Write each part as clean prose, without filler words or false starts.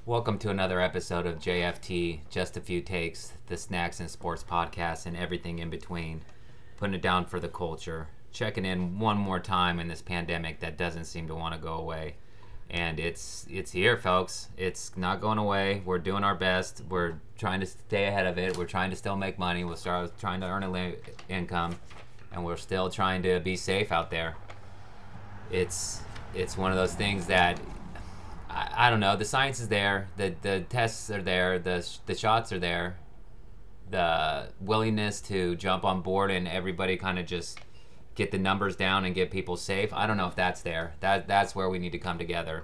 Welcome to another episode of JFT, Just a Few Takes, the Snacks and Sports podcast and everything in between. Putting it down for the culture. Checking in one more time in this pandemic that doesn't seem to want to go away. And it's here, folks. It's not going away. We're doing our best. We're trying to stay ahead of it. We're trying to still make money. We're trying to earn income. And we're still trying to be safe out there. It's one of those things that I don't know. The science is there. The tests are there. The shots are there. The willingness to jump on board and everybody kind of just get the numbers down and get people safe. I don't know if that's there. That's where we need to come together.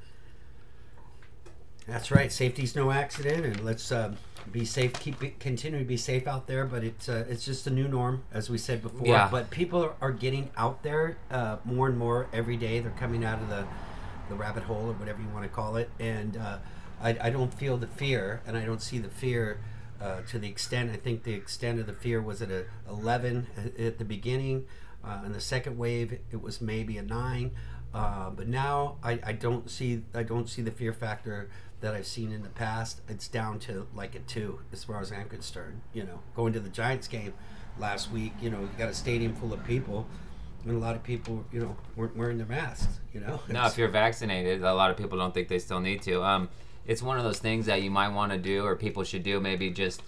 That's right. Safety's no accident, and let's be safe. Continue to be safe out there. But it's just a new norm, as we said before. Yeah. But people are getting out there more and more every day. They're coming out of the rabbit hole, or whatever you want to call it. And I don't feel the fear, and I don't see the fear to the extent. I think the extent of the fear was at 11 at the beginning. In the second wave, it was maybe a 9. But now I don't see the fear factor that I've seen in the past. It's down to like a 2 as far as I'm concerned. Going to the Giants game last week, you got a stadium full of people, and a lot of people, weren't wearing their masks. No, if you're vaccinated, a lot of people don't think they still need to. It's one of those things that you might want to do, or people should do, maybe just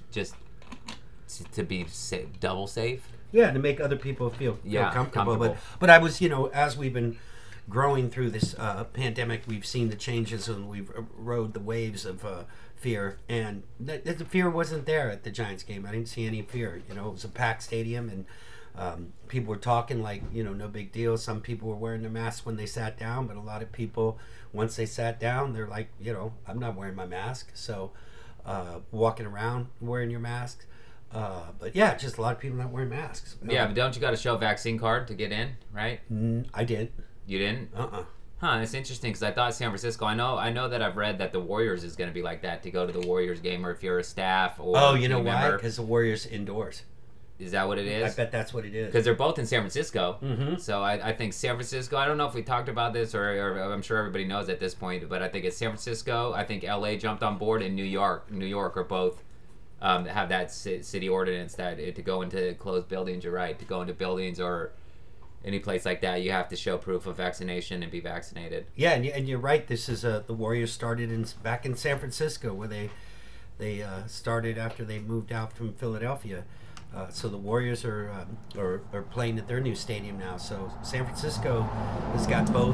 to be double safe. Yeah, to make other people feel comfortable. But I was, as we've been growing through this pandemic, we've seen the changes and we've rode the waves of fear. And the fear wasn't there at the Giants game. I didn't see any fear. It was a packed stadium, and people were talking like, no big deal. Some people were wearing their masks when they sat down, but a lot of people, once they sat down, they're like, I'm not wearing my mask. So walking around wearing your mask. But yeah, just a lot of people not wearing masks. Yeah, but don't you got to show a vaccine card to get in, right? I did. You didn't? Huh, it's interesting because I thought San Francisco, I know that I've read that the Warriors is going to be like that, to go to the Warriors game, or if you're a staff or... Oh, you know why? Because the Warriors indoors. Is that what it is? I bet that's what it is. Because they're both in San Francisco. Mm-hmm. So I think San Francisco, I don't know if we talked about this, or I'm sure everybody knows at this point, but I think it's San Francisco, I think LA jumped on board, and New York are both have that city ordinance that to go into closed buildings, you're right, to go into buildings or any place like that, you have to show proof of vaccination and be vaccinated. Yeah, and you're right. This is the Warriors started back in San Francisco, where they started after they moved out from Philadelphia. So the Warriors are playing at their new stadium now. So San Francisco has got both,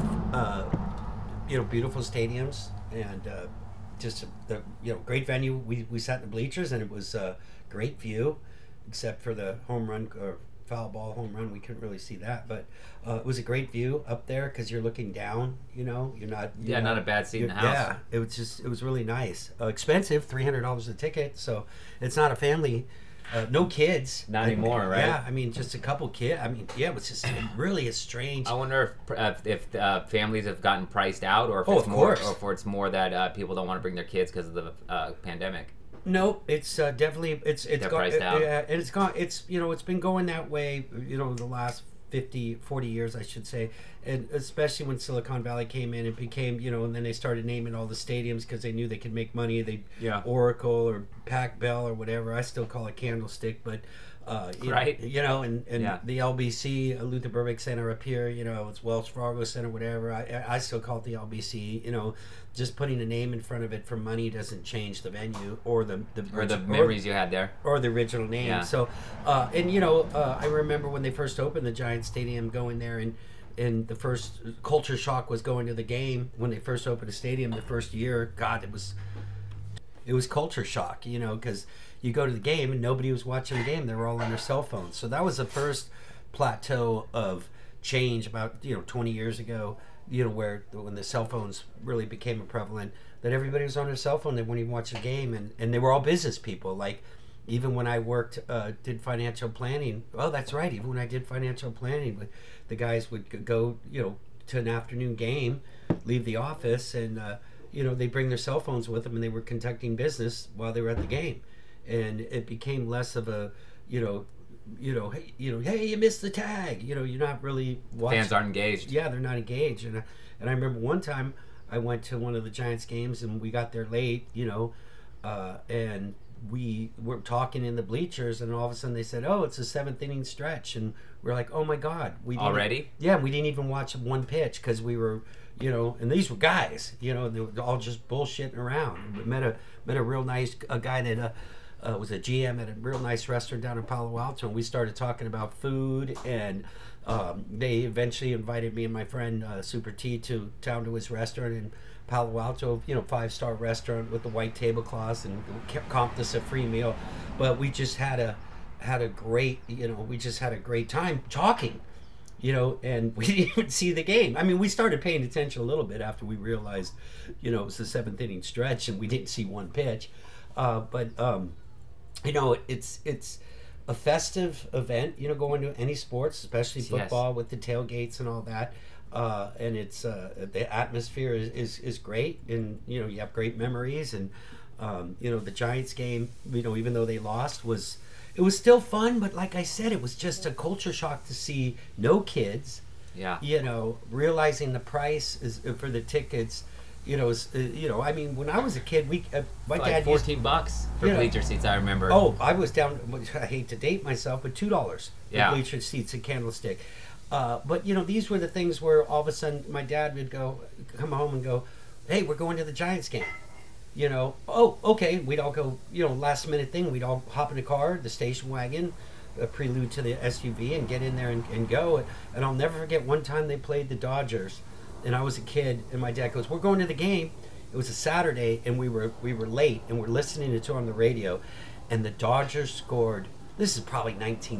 beautiful stadiums and just the great venue. We sat in the bleachers, and it was a great view, except for the home run or foul ball home run. We couldn't really see that, but it was a great view up there because you're looking down. You're not. Not a bad seat in the house. Yeah, it was really nice. Expensive, $300 a ticket. So it's not a family. No kids. Not anymore, right? Yeah, I mean, just a couple kids. I mean, yeah, it was just really a strange. I wonder if families have gotten priced out, or if it's more that people don't want to bring their kids because of the pandemic. No, it's definitely it's gone. Priced out. And it's gone. It's it's been going that way. The last 40 years, I should say, and especially when Silicon Valley came in, it became, and then they started naming all the stadiums because they knew they could make money. Oracle or Pac Bell or whatever. I still call it Candlestick, but right. And the LBC, Luther Burbank Center up here, it's Wells Fargo Center, whatever. I still call it the LBC. Just putting a name in front of it for money doesn't change the venue or the memories you had there, or the original name. Yeah. So, I remember when they first opened the Giants Stadium, going there, and the first culture shock was going to the game when they first opened the stadium the first year. God, it was culture shock, because you go to the game and nobody was watching the game. They were all on their cell phones. So that was the first plateau of change about 20 years ago. Where when the cell phones really became prevalent, that everybody was on their cell phone. They wouldn't even watch the game, and they were all business people. Like, even when I did financial planning. Oh, that's right. Even when I did financial planning, the guys would go, to an afternoon game, leave the office, and they bring their cell phones with them, and they were conducting business while they were at the game, and it became less of a, hey, you missed the tag. You're not really watching. Fans aren't engaged. Yeah, they're not engaged. And I remember one time I went to one of the Giants games and we got there late, and we were talking in the bleachers, and all of a sudden they said, "Oh, it's a seventh inning stretch," and we're like, "Oh my God, we didn't, already." Yeah, we didn't even watch one pitch because we were, and these were guys, they were all just bullshitting around. We met a real nice guy that was a GM at a real nice restaurant down in Palo Alto, and we started talking about food, and they eventually invited me and my friend Super T down to his restaurant in Palo Alto, 5-star restaurant with the white tablecloths, and comped us a free meal. But we just had a great, we just had a great time talking, and we didn't even see the game. I mean, we started paying attention a little bit after we realized, it was the seventh inning stretch and we didn't see one pitch. But it's a festive event, going to any sports, especially football, with the tailgates and all that. And it's the atmosphere is great, and you have great memories. And the Giants game, even though they lost, was still fun. But like I said, it was just a culture shock to see no kids. Yeah. Realizing the price is for the tickets. I mean, when I was a kid, my dad $14 for bleacher seats. I remember. Oh, I was down. I hate to date myself, but $2 for bleacher seats at Candlestick. But these were the things where all of a sudden my dad would come home and go, "Hey, we're going to the Giants game." Oh, okay. We'd all go. Last minute thing. We'd all hop in the car, the station wagon, a prelude to the SUV, and get in there and go. And I'll never forget one time they played the Dodgers. And I was a kid, and my dad goes, "We're going to the game." It was a Saturday, and we were late, and we're listening to it on the radio, and the Dodgers scored. This is probably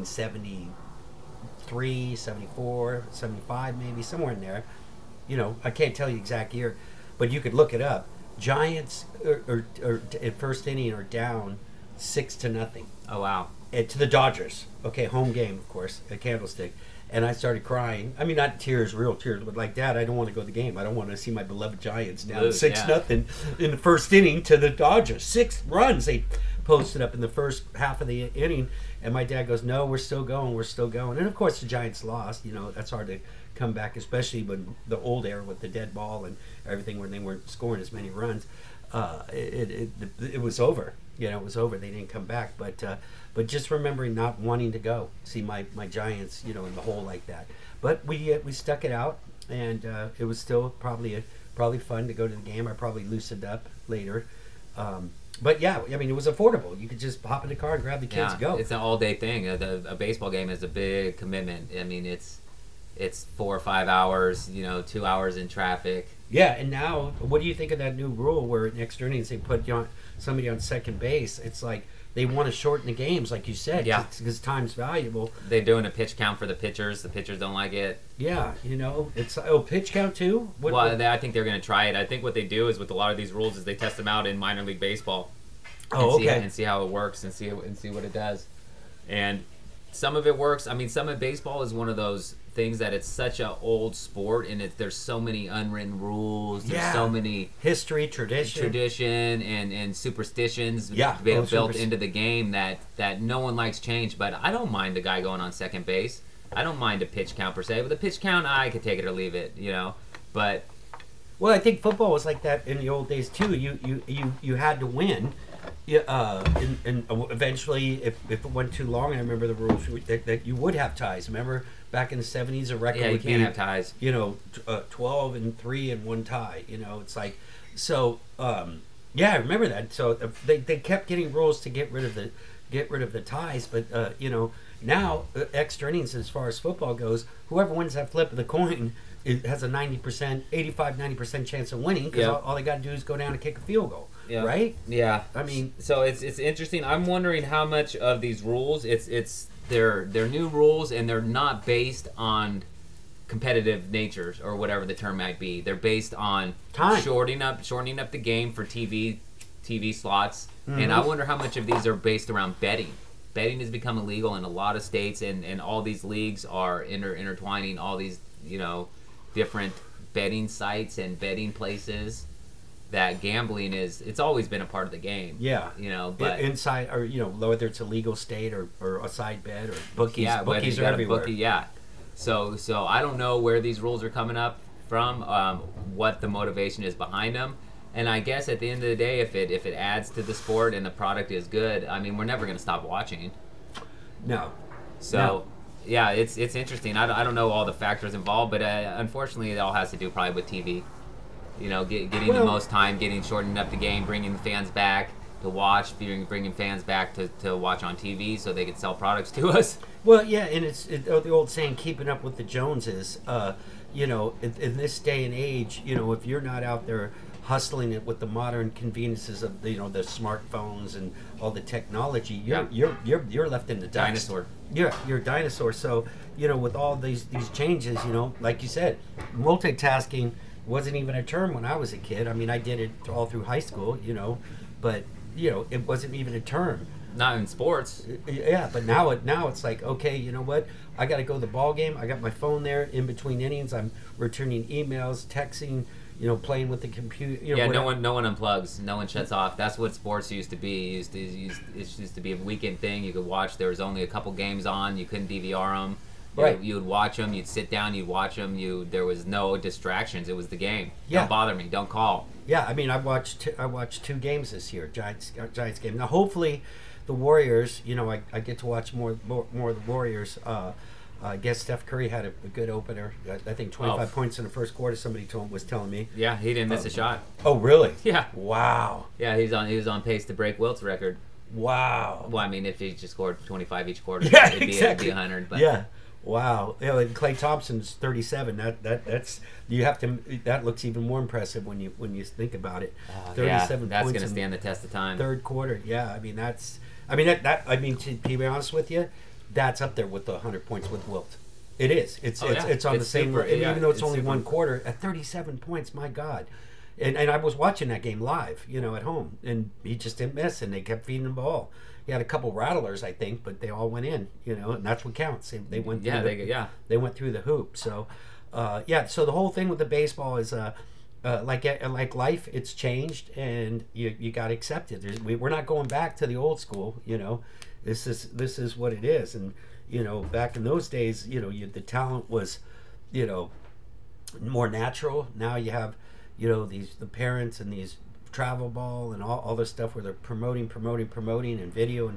1973, 74, 75, maybe somewhere in there. I can't tell you exact year, but you could look it up. Giants are at first inning are down 6-0. Oh wow! To the Dodgers. Okay, home game, of course, at Candlestick. And I started crying. I mean, not tears, real tears, but like, "Dad, I don't want to go to the game. I don't want to see my beloved Giants down 6-0 in the first inning to the Dodgers. 6 runs they posted up in the first half of the inning." And my dad goes, "No, we're still going. We're still going." And of course, the Giants lost. That's hard to come back, especially when the old era with the dead ball and everything, when they weren't scoring as many runs. It was over. It was over. They didn't come back. But just remembering not wanting to go see my Giants, in the hole like that. But we stuck it out, and it was still probably fun to go to the game. I probably loosened up later. But yeah, I mean, it was affordable. You could just hop in the car and grab the kids and go. It's an all-day thing. A baseball game is a big commitment. I mean, it's 4 or 5 hours, 2 hours in traffic. Yeah, and now, what do you think of that new rule where in extra innings they put somebody on second base? It's like they want to shorten the games, like you said, because time's valuable. They're doing a pitch count for the pitchers. The pitchers don't like it. Yeah, it's pitch count too. I think they're going to try it. I think what they do is with a lot of these rules is they test them out in minor league baseball. And see how it works and see what it does. And some of it works. I mean, some of baseball is one of those things that it's such an old sport, and there's so many unwritten rules. There's so many history, tradition, and superstitions built into the game that no one likes change. But I don't mind the guy going on second base. I don't mind a pitch count per se. But the pitch count, I could take it or leave it. But well, I think football was like that in the old days too. You had to win. And eventually, if it went too long, I remember the rules that you would have ties. Remember back in the 70s, a record would can't have ties. 12 and 3 and 1 tie. It's like so. I remember that. So they kept getting rules to get rid of the ties, but now extra innings as far as football goes, whoever wins that flip of the coin. It has a 90% chance of winning because all they got to do is go down and kick a field goal, right? Yeah. I mean, so it's interesting. I'm wondering how much of these rules they're new rules and they're not based on competitive natures or whatever the term might be. They're based on time, shortening up the game for TV slots, and I wonder how much of these are based around betting. Betting has become illegal in a lot of states, and all these leagues are intertwining all these different betting sites and betting places. That gambling it's always been a part of the game. Yeah. But inside or whether it's a legal state or a side bet or bookies. Yeah, bookies are everywhere. So I don't know where these rules are coming up from, what the motivation is behind them. And I guess at the end of the day, if it adds to the sport and the product is good, I mean, we're never going to stop watching. No. So, No. yeah, it's interesting. I don't know all the factors involved, but unfortunately, it all has to do probably with TV. You know, getting the most time, getting shortening up the game, bringing the fans back to watch, bringing fans back to watch on TV so they can sell products to us. Well, yeah, and it's the old saying, keeping up with the Joneses. You know, in this day and age, you know, if you're not out there hustling it with the modern conveniences of the, you know, the smartphones and all the technology, you're left in the dust. Dinosaur. You're a dinosaur. So, you know, with all these changes, you know, like you said, multitasking wasn't even a term when I was a kid. I mean, I did it all through high school, you know, but you know, it wasn't even a term. Not in sports. Yeah, but now it's like, okay, you know what? I got to go to the ball game. I got my phone there in between innings. I'm returning emails, texting, you know, playing with the computer. You know, Yeah, whatever. no one unplugs, no one shuts off. That's what sports used to be. It used to be a weekend thing. You could watch. There was only a couple games on. You couldn't DVR them. Right. You would watch them. You'd sit down. You'd watch them. There was no distractions. It was the game. Yeah. Don't bother me. Don't call. Yeah, I mean, I watched 2 games this year, Giants game. Now, hopefully, the Warriors. You know, I get to watch more of the Warriors. I guess Steph Curry had a good opener. I think 25 points in the first quarter. Somebody was telling me. Yeah, he didn't miss a shot. Oh, really? Yeah. Wow. Yeah, he was on pace to break Wilt's record. Wow. Well, I mean, if he just scored 25 each quarter, Yeah, it'd be exactly. 100. But Yeah. Wow. Yeah, and Klay Thompson's 37. That's you have to. That looks even more impressive when you think about it. 37 that's points going to in stand the test of time. third quarter. Yeah, I mean to be honest with you, that's up there with the 100 points with Wilt. It is. It's on It's the same. super, And yeah, even though it's it's only super. one quarter, at 37 points, my God. And I was watching that game live, you know, at home, and he just didn't miss, and they kept feeding the ball. He had a couple rattlers, I think, but they all went in, you know, and that's what counts. They went through they went through the hoop. So, so the whole thing with the baseball is like life, it's changed, and you got to accept it. We're not going back to the old school, you know. This is what it is, and you know, back in those days, you know, the talent was, you know, more natural. Now you have, you know, the parents and these travel ball and all this stuff where they're promoting and video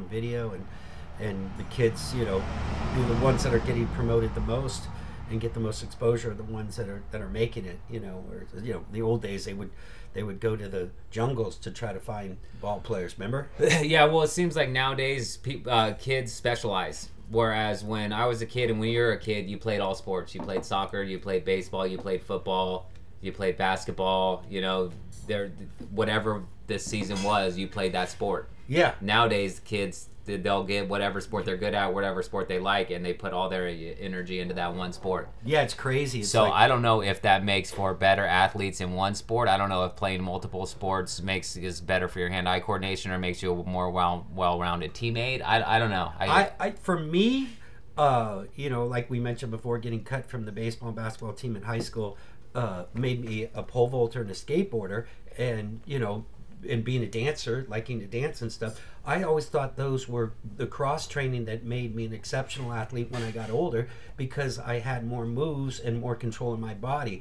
and the kids, you know, the ones that are getting promoted the most and get the most exposure are the ones that are making it, you know. Or, you know, the old days they would go to the jungles to try to find ball players, remember? Yeah, well, it seems like nowadays kids specialize. Whereas when I was a kid and when you were a kid, you played all sports. You played soccer, you played baseball, you played football, you played basketball. You know, whatever this season was, you played that sport. Yeah. Nowadays, kids, they'll get whatever sport they're good at, whatever sport they like, and they put all their energy into that one sport. Yeah, it's crazy. It's so like, I don't know if that makes for better athletes in one sport. I don't know if playing multiple sports is better for your hand-eye coordination or makes you a more well-rounded teammate. I don't know. For me, you know, like we mentioned before, getting cut from the baseball and basketball team in high school made me a pole vaulter and a skateboarder, and you know, and being a dancer, liking to dance and stuff. I always thought those were the cross training that made me an exceptional athlete when I got older, because I had more moves and more control in my body.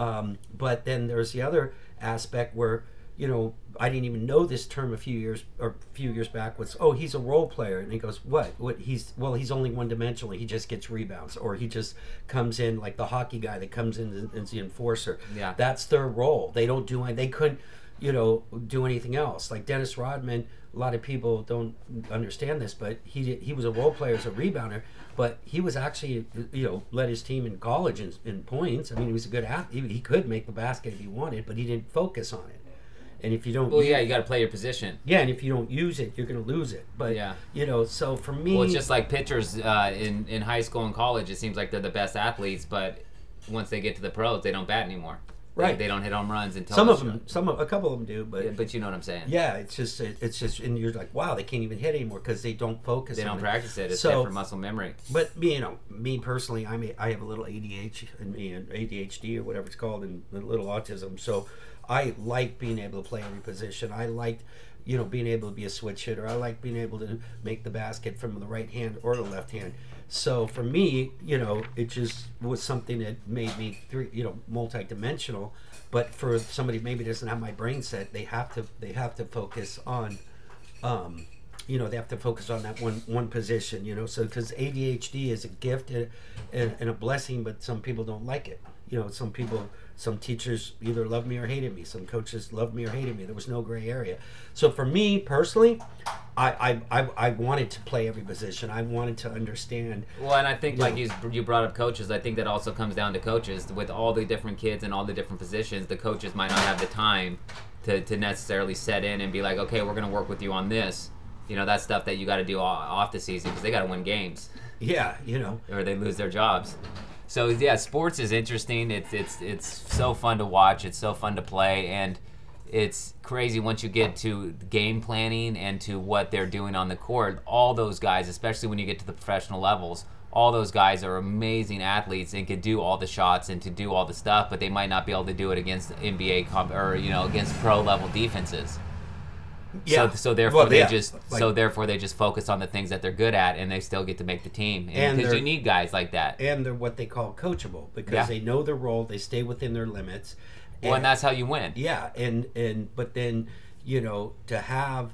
But then there's the other aspect where, you know, I didn't even know this term a few years back was, oh, he's a role player. And he goes, what he's only one dimensional. He just gets rebounds, or he just comes in like the hockey guy that comes in and is the enforcer. Yeah. That's their role. They don't do they couldn't, you know, do anything else. Like Dennis Rodman, a lot of people don't understand this, but he was a role player as a rebounder, but he was actually, you know, led his team in college in points. I mean, he was a good athlete. He could make the basket if he wanted, but he didn't focus on it. And if you don't, you got to play your position. Yeah, and if you don't use it, you're going to lose it. But yeah, you know, so for me, well, it's just like pitchers in high school and college. It seems like they're the best athletes, but once they get to the pros, they don't bat anymore. Right. They don't hit home runs until a couple of them do, but but you know what I'm saying. Yeah, it's just, and you're like, wow, they can't even hit anymore because they don't focus. They don't practice it. It's so, for muscle memory. But you know, me personally, I have a little ADHD in me, and ADHD or whatever it's called, and a little autism. So I like being able to play every position. I liked, being able to be a switch hitter. I like being able to make the basket from the right hand or the left hand. So for me, it just was something that made me multi-dimensional. But for somebody maybe doesn't have my brain set, they have to focus on, they have to focus on that one position. So because ADHD is a gift and a blessing, but some people don't like it. Some teachers either love me or hated me. Some coaches loved me or hated me. There was no gray area. So for me personally, I wanted to play every position. I wanted to understand. Well, and I think you brought up coaches. I think that also comes down to coaches. With all the different kids and all the different positions, the coaches might not have the time to necessarily set in and be like, okay, we're going to work with you on this. That's stuff that you got to do off the season because they got to win games. Yeah, or they lose their jobs. So yeah, sports is interesting. It's so fun to watch. It's so fun to play, and it's crazy once you get to game planning and to what they're doing on the court. All those guys, especially when you get to the professional levels, all those guys are amazing athletes and can do all the shots and to do all the stuff, but they might not be able to do it against NBA against pro level defenses. Yeah. So therefore they just focus on the things that they're good at, and they still get to make the team. Because you need guys like that. And they're what they call coachable because they know their role, they stay within their limits. And that's how you win. Yeah, but then to have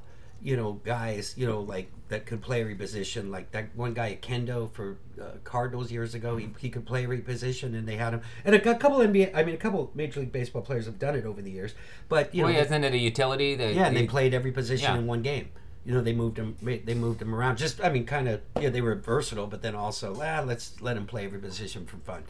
guys like that could play every position, like that one guy at Kendo for Cardinals years ago, he could play every position, and they had him. And a couple Major League Baseball players have done it over the years. But isn't it a utility? And they played every position in one game. They moved him around. Just they were versatile, but then also let's let him play every position for fun.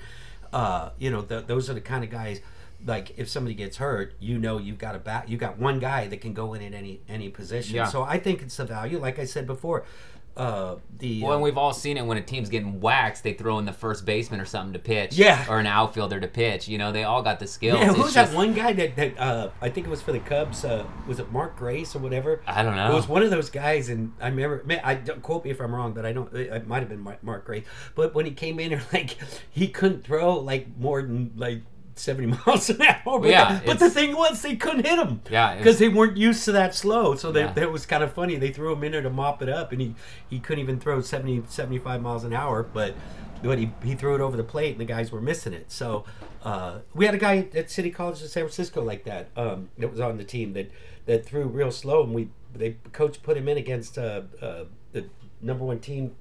Those are the kind of guys. Like if somebody gets hurt, you've got one guy that can go in at any position. Yeah. So I think it's the value. Like I said before, and we've all seen it when a team's getting waxed, they throw in the first baseman or something to pitch, or an outfielder to pitch. They all got the skills. Yeah, who's that one guy that I think it was for the Cubs? Was it Mark Grace or whatever? I don't know. It was one of those guys, and I remember. Don't quote me if I'm wrong, but it might have been Mark Grace. But when he came in, he couldn't throw more than 70 miles an hour. But the thing was, they couldn't hit him. Yeah. Because they weren't used to that slow. So that was kind of funny. They threw him in there to mop it up, and he couldn't even throw 70, 75 miles an hour. But he threw it over the plate, and the guys were missing it. So we had a guy at City College in San Francisco like that that was on the team that threw real slow, and the coach put him in against the number one team,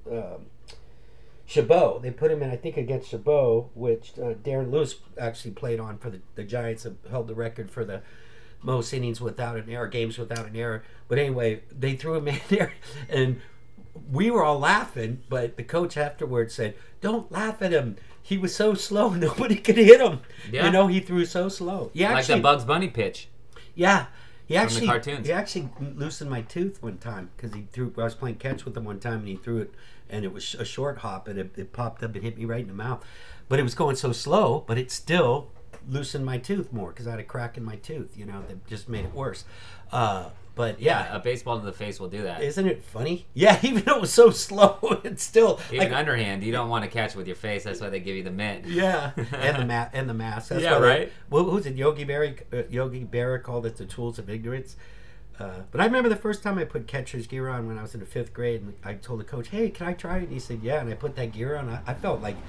Chabot. They put him in, I think, against Chabot, which Darren Lewis actually played on for the Giants and held the record for the most innings without an error, games without an error. But anyway, they threw him in there, and we were all laughing, but the coach afterwards said, "Don't laugh at him. He was so slow, nobody could hit him." Yeah. He threw so slow. Like the Bugs Bunny pitch. Yeah. From the cartoons. He actually loosened my tooth one time because I was playing catch with him one time, and he threw it, and it was a short hop, and it popped up and hit me right in the mouth. But it was going so slow, but it still loosened my tooth more because I had a crack in my tooth, that just made it worse. But yeah, a baseball to the face will do that. Isn't it funny? Yeah, even though it was so slow, it's still even underhand. You don't want to catch with your face. That's why they give you the mitt. Yeah, and the mask. That's right. Who's it? Yogi Berra called it the tools of ignorance. But I remember the first time I put catcher's gear on when I was in the 5th grade, and I told the coach, "Hey, can I try it?" And he said, "Yeah." And I put that gear on. I felt like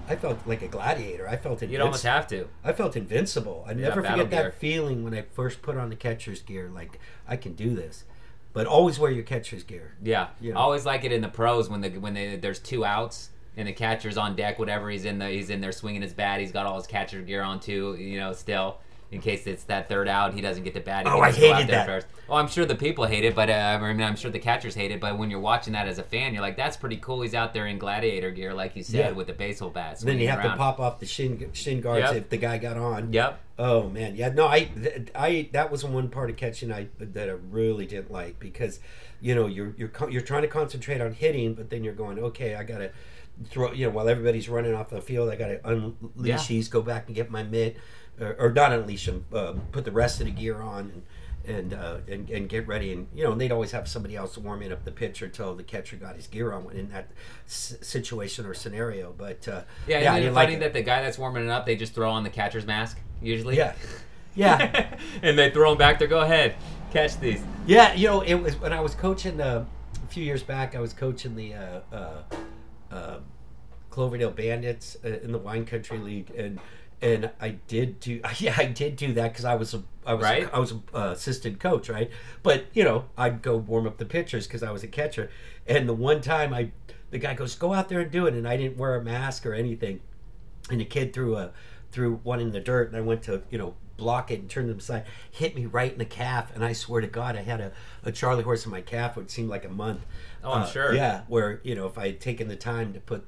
a gladiator. I felt you'd almost have to. I felt invincible. I never forget that feeling when I first put on the catcher's gear. Like, I can do this. But always wear your catcher's gear. Yeah, I always like it in the pros when there's 2 outs and the catcher's on deck. Whatever, he's in there swinging his bat. He's got all his catcher gear on too. Still. In case it's that 3rd out, he doesn't get the bat. I hated that. First. Oh, I'm sure the people hate it, but I'm sure the catchers hate it. But when you're watching that as a fan, you're like, "That's pretty cool." He's out there in gladiator gear, like you said, with the baseball bat. Then you have to pop off the shin guards if the guy got on. Yep. Oh man, yeah. No, I that was one part of catching that I really didn't like because, you're trying to concentrate on hitting, but then you're going, okay, I gotta throw. While everybody's running off the field, I gotta unleash these, go back and get my mitt. Or not unleash them, put the rest of the gear on and get ready. And they'd always have somebody else warming up the pitcher until the catcher got his gear on in that situation or scenario. But isn't it funny that the guy that's warming it up, they just throw on the catcher's mask usually? Yeah. Yeah. And they throw them back there. Go ahead, catch these. Yeah, you know, it was when I was coaching a few years back. I was coaching the Cloverdale Bandits in the Wine Country League, and I did do that because I was Right. a assistant coach, right? But you know, I'd go warm up the pitchers because I was a catcher. And the one time the guy goes, "Go out there and do it," and I didn't wear a mask or anything, and the kid threw one in the dirt, and I went to block it and turn them aside, hit me right in the calf, and I swear to God, I had a Charlie horse in my calf. It seemed like a month. Oh, I'm sure. Yeah, where if I had taken the time to put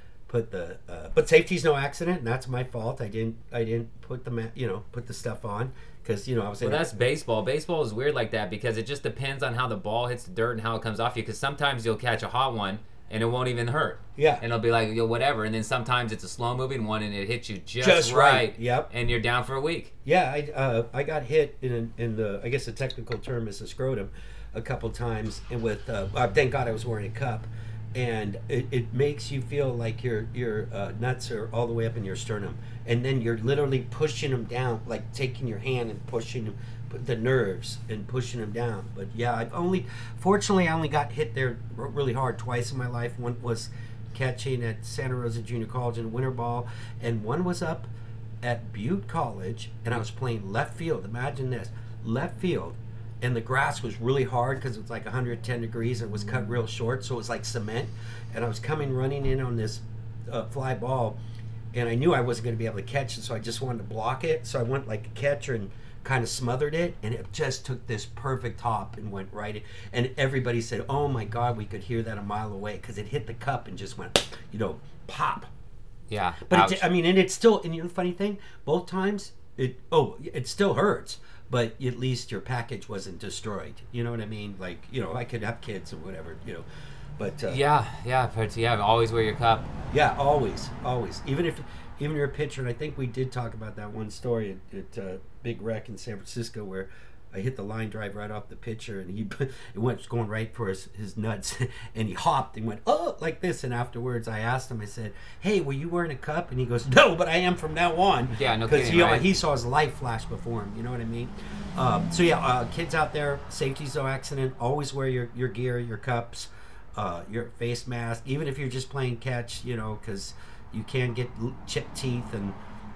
but safety's no accident, and that's my fault. I didn't put the stuff on because I was. Well, that's baseball. Baseball is weird like that because it just depends on how the ball hits the dirt and how it comes off you. Because sometimes you'll catch a hot one and it won't even hurt. Yeah. And it'll be like whatever. And then sometimes it's a slow moving one and it hits you just right. Yep. And you're down for a week. Yeah, I got hit in the I guess the technical term is the scrotum a couple times, and with thank God I was wearing a cup. And it makes you feel like your nuts are all the way up in your sternum, and then you're literally pushing them down, like taking your hand and pushing them, the nerves and pushing them down. But yeah, fortunately I only got hit there really hard twice in my life. One was catching at Santa Rosa Junior College in winter ball, and one was up at Butte College, and I was playing left field. Imagine this, left field. And the grass was really hard because it was like 110 degrees and it was cut real short, so it was like cement. And I was running in on this fly ball, and I knew I wasn't going to be able to catch it, so I just wanted to block it. So I went like a catcher and kind of smothered it, and it just took this perfect hop and went right in. And everybody said, "Oh my God, we could hear that a mile away," because it hit the cup and just went, pop. Yeah. But and it's still, and the funny thing, both times it still hurts. But at least your package wasn't destroyed. You know what I mean? Like, I could have kids or whatever, But yeah, always wear your cup. yeah, always. Even you're a pitcher, and I think we did talk about that one story at Big Wreck in San Francisco where I hit the line drive right off the pitcher, and it went going right for his nuts, and he hopped and went, "Oh," like this. And afterwards, I asked him, I said, "Hey, were you wearing a cup?" And he goes, "No, but I am from now on." Yeah, no because kidding, right? he saw his life flash before him. You know what I mean? So yeah, kids out there, safety's no accident. Always wear your gear, your cups, your face mask, even if you're just playing catch. Because you can get chipped teeth and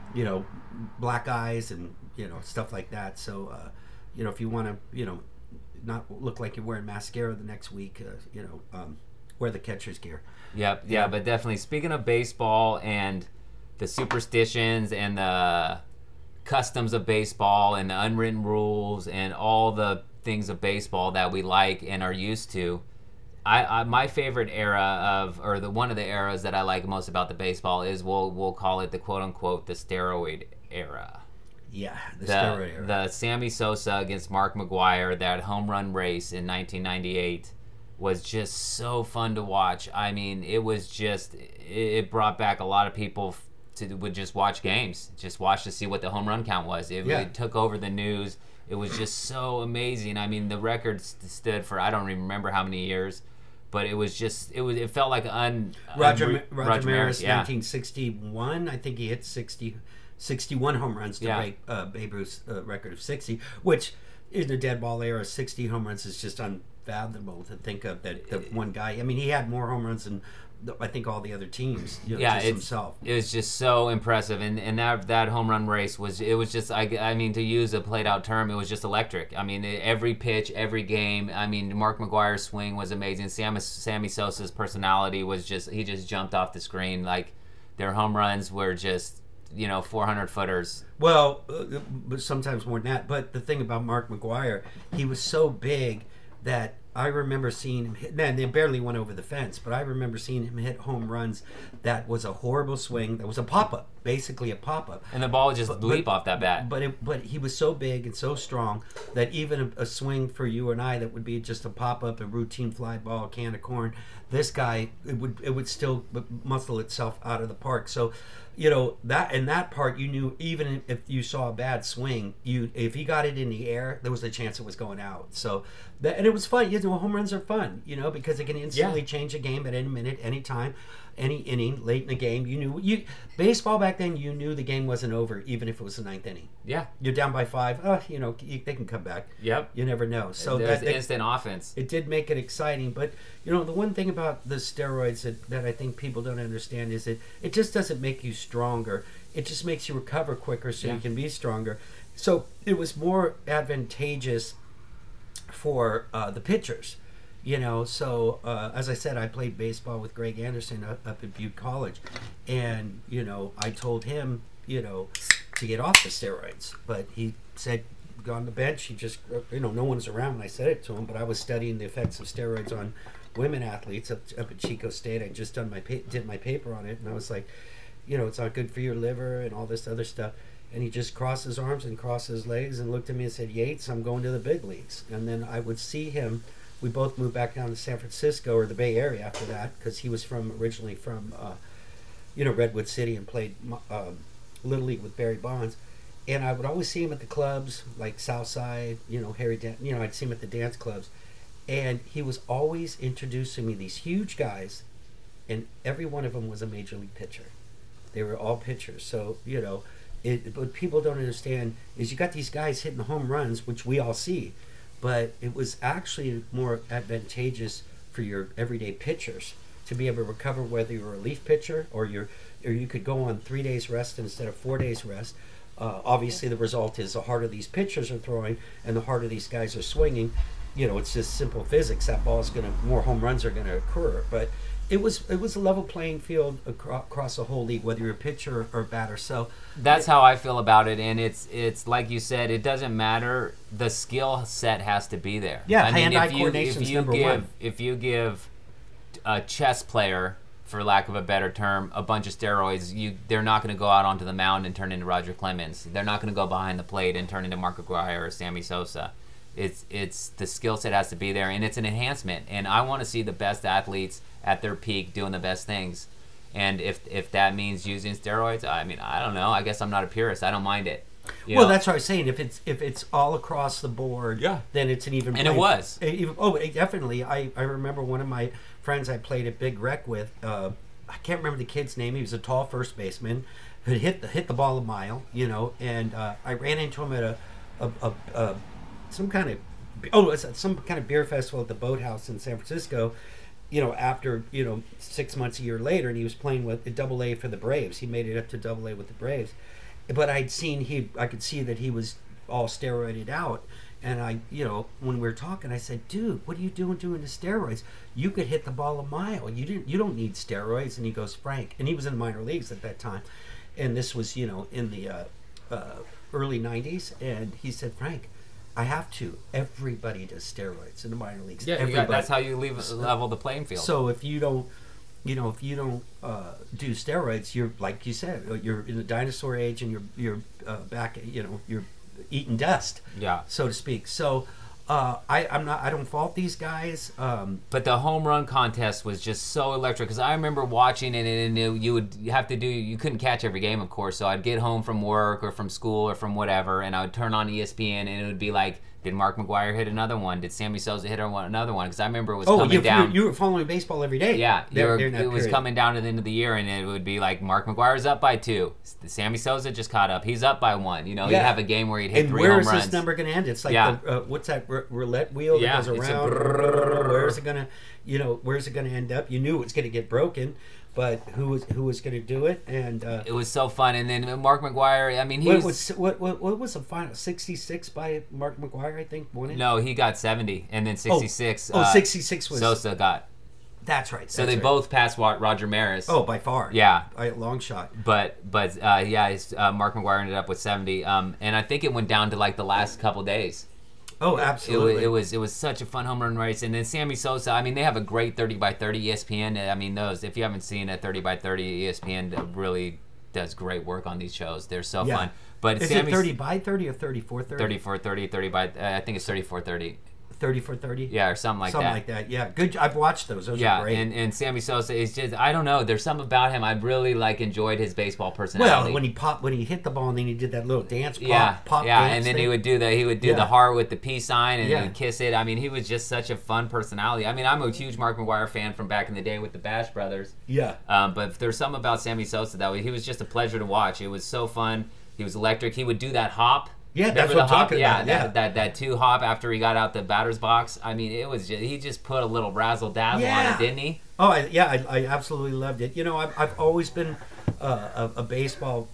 black eyes and stuff like that. So. If you want to, not look like you're wearing mascara the next week, wear the catcher's gear. Yep, yeah, but definitely. Speaking of baseball and the superstitions and the customs of baseball and the unwritten rules and all the things of baseball that we like and are used to, my favorite era one of the eras that I like most about the baseball is we'll call it the quote unquote the steroid era. Yeah, the steroid era. The Sammy Sosa against Mark McGwire, that home run race in 1998 was just so fun to watch. I mean, it brought back a lot of people would just watch games, just watch to see what the home run count was. It took over the news. It was just so amazing. I mean, the record stood for I don't even remember how many years, but it felt like Roger Maris, yeah. 1961. I think he hit 61 home runs to break Babe Ruth's record of 60, which in the dead ball era, 60 home runs is just unfathomable to think of. That the one guy, I mean, he had more home runs than I think all the other teams. Just himself. It was just so impressive, and that home run race was just I mean, to use a played out term, it was just electric. I mean, every pitch, every game. I mean, Mark McGwire's swing was amazing. Sammy Sosa's personality was he just jumped off the screen. Like their home runs were just 400 footers. Well, but sometimes more than that. But the thing about Mark McGwire, he was so big that I remember seeing him hit, man, they barely went over the fence, but I remember seeing him hit home runs that was a horrible swing. That was a pop-up, basically a pop-up. And the ball would just leap off that bat. But he was so big and so strong that even a swing for you and I that would be just a pop-up, a routine fly ball, a can of corn, this guy, it would still muscle itself out of the park. So, that part you knew, even if you saw a bad swing, if he got it in the air, there was a chance it was going out. So and it was fun. home runs are fun, because they can instantly change a game at any minute, any time, any inning, late in the game. Baseball back then, you knew the game wasn't over, even if it was the ninth inning. Yeah. You're down by 5. They can come back. Yep. You never know. So there's instant offense. It did make it exciting, but the one thing about the steroids that I think people don't understand is that it just doesn't make you stronger. It just makes you recover quicker, so you can be stronger. So it was more advantageous for the pitchers. So as I said, I played baseball with Greg Anderson up at Butte College, and I told him to get off the steroids, but he said go on the bench. He just no one's around when I said it to him, but I was studying the effects of steroids on women athletes up at Chico State. I just did my paper on it, and I was like, it's not good for your liver and all this other stuff. And he just crossed his arms and crossed his legs and looked at me and said, Yates, I'm going to the big leagues. And then I would see him. We both moved back down to San Francisco or the Bay Area after that, because he was originally from Redwood City and played Little League with Barry Bonds. And I would always see him at the clubs like Southside, Harry I'd see him at the dance clubs. And he was always introducing me these huge guys, and every one of them was a major league pitcher. They were all pitchers. So, what people don't understand is you got these guys hitting the home runs, which we all see, but it was actually more advantageous for your everyday pitchers to be able to recover, whether you were a relief pitcher or you could go on 3 days rest instead of 4 days rest. Obviously, the result is the harder these pitchers are throwing and the harder these guys are swinging. It's just simple physics. That ball is more home runs are going to occur. But it was a level playing field across the whole league, whether you're a pitcher or batter. So that's how I feel about it, and it's like you said, it doesn't matter. The skill set has to be there. Yeah, hand-eye coordination is number one. If you give a chess player, for lack of a better term, a bunch of steroids, they're not going to go out onto the mound and turn into Roger Clemens. They're not going to go behind the plate and turn into Mark McGwire or Sammy Sosa. It's the skill set has to be there, and it's an enhancement. And I want to see the best athletes at their peak doing the best things. And if that means using steroids, I mean, I don't know. I guess I'm not a purist. I don't mind it. Well, that's what I was saying. If it's all across the board, then it's an even. And it was. Definitely. I remember one of my friends I played at Big Rec with. I can't remember the kid's name. He was a tall first baseman who hit the ball a mile. And I ran into him at some kind of beer festival at the Boathouse in San Francisco. After 6 months, a year later, and he was playing with AA for the Braves. He made it up to AA with the Braves. But I could see that he was all steroided out. And when we were talking, I said, dude, what are you doing the steroids? You could hit the ball a mile. You don't need steroids. And he goes, Frank, and he was in the minor leagues at that time. And this was, in the early 90s. And he said, Frank, I have to. Everybody does steroids in the minor leagues. Yeah, that's how you level the playing field. So if you don't do steroids, you're, like you said, you're in the dinosaur age, and you're back. You're eating dust. Yeah, so to speak. So I don't fault these guys. But the home run contest was just so electric, because I remember watching it, and you couldn't catch every game, of course. So I'd get home from work or from school or from whatever, and I would turn on ESPN, and it would be like, did Mark McGwire hit another one? Did Sammy Sosa hit another one? Because I remember it was coming down. You were following baseball every day. Yeah, it was coming down to the end of the year, and it would be like Mark McGwire's up by 2. Sammy Sosa just caught up. He's up by 1. You'd have a game where he'd hit 3 home runs. And where is this number going to end? It's like what's that roulette wheel that goes around? Where's it going to end up? You knew it was going to get broken. But who was going to do it? And it was so fun. And then Mark McGwire, I mean, what was the final? 66 by Mark McGwire, I think, won it. No, he got 70, and then 66. 66 was Sosa got. That's right. So they both passed Roger Maris. Oh, by far. Yeah, by a long shot. But Mark McGwire ended up with 70. And I think it went down to like the last couple days. Oh, absolutely. It was such a fun home run race. And then Sammy Sosa, I mean, they have a great 30x30 ESPN. I mean, if you haven't seen a 30x30, ESPN really does great work on these shows. They're so fun. But is it 30x30 or 34x30? 34x30, I think it's 34x30. 30 for 30. Yeah, or something like Something that. like that. Yeah, good. I've watched those. Those are great. and Sammy Sosa is just, I don't know. There's something about him. I really enjoyed his baseball Well, personality. when he hit the ball and then he did that little dance, pop yeah, dance and then thing. he would do Yeah. the heart with the peace sign and Yeah. he'd kiss it. I mean, he was just such a fun personality. I mean, I'm a huge Mark McGwire fan from back in the day with the Bash Brothers. Yeah. But there's something about Sammy Sosa that he was just a pleasure to watch. It was so fun. He was electric. He would do that hop. Yeah, that's Remember what I'm the hop? talking Yeah, about. Yeah. that two hop after he got out the batter's box. I mean, it was he just put a little razzle dazzle on Yeah. it, didn't he? Oh, I absolutely loved it. You know, I've always been a baseball,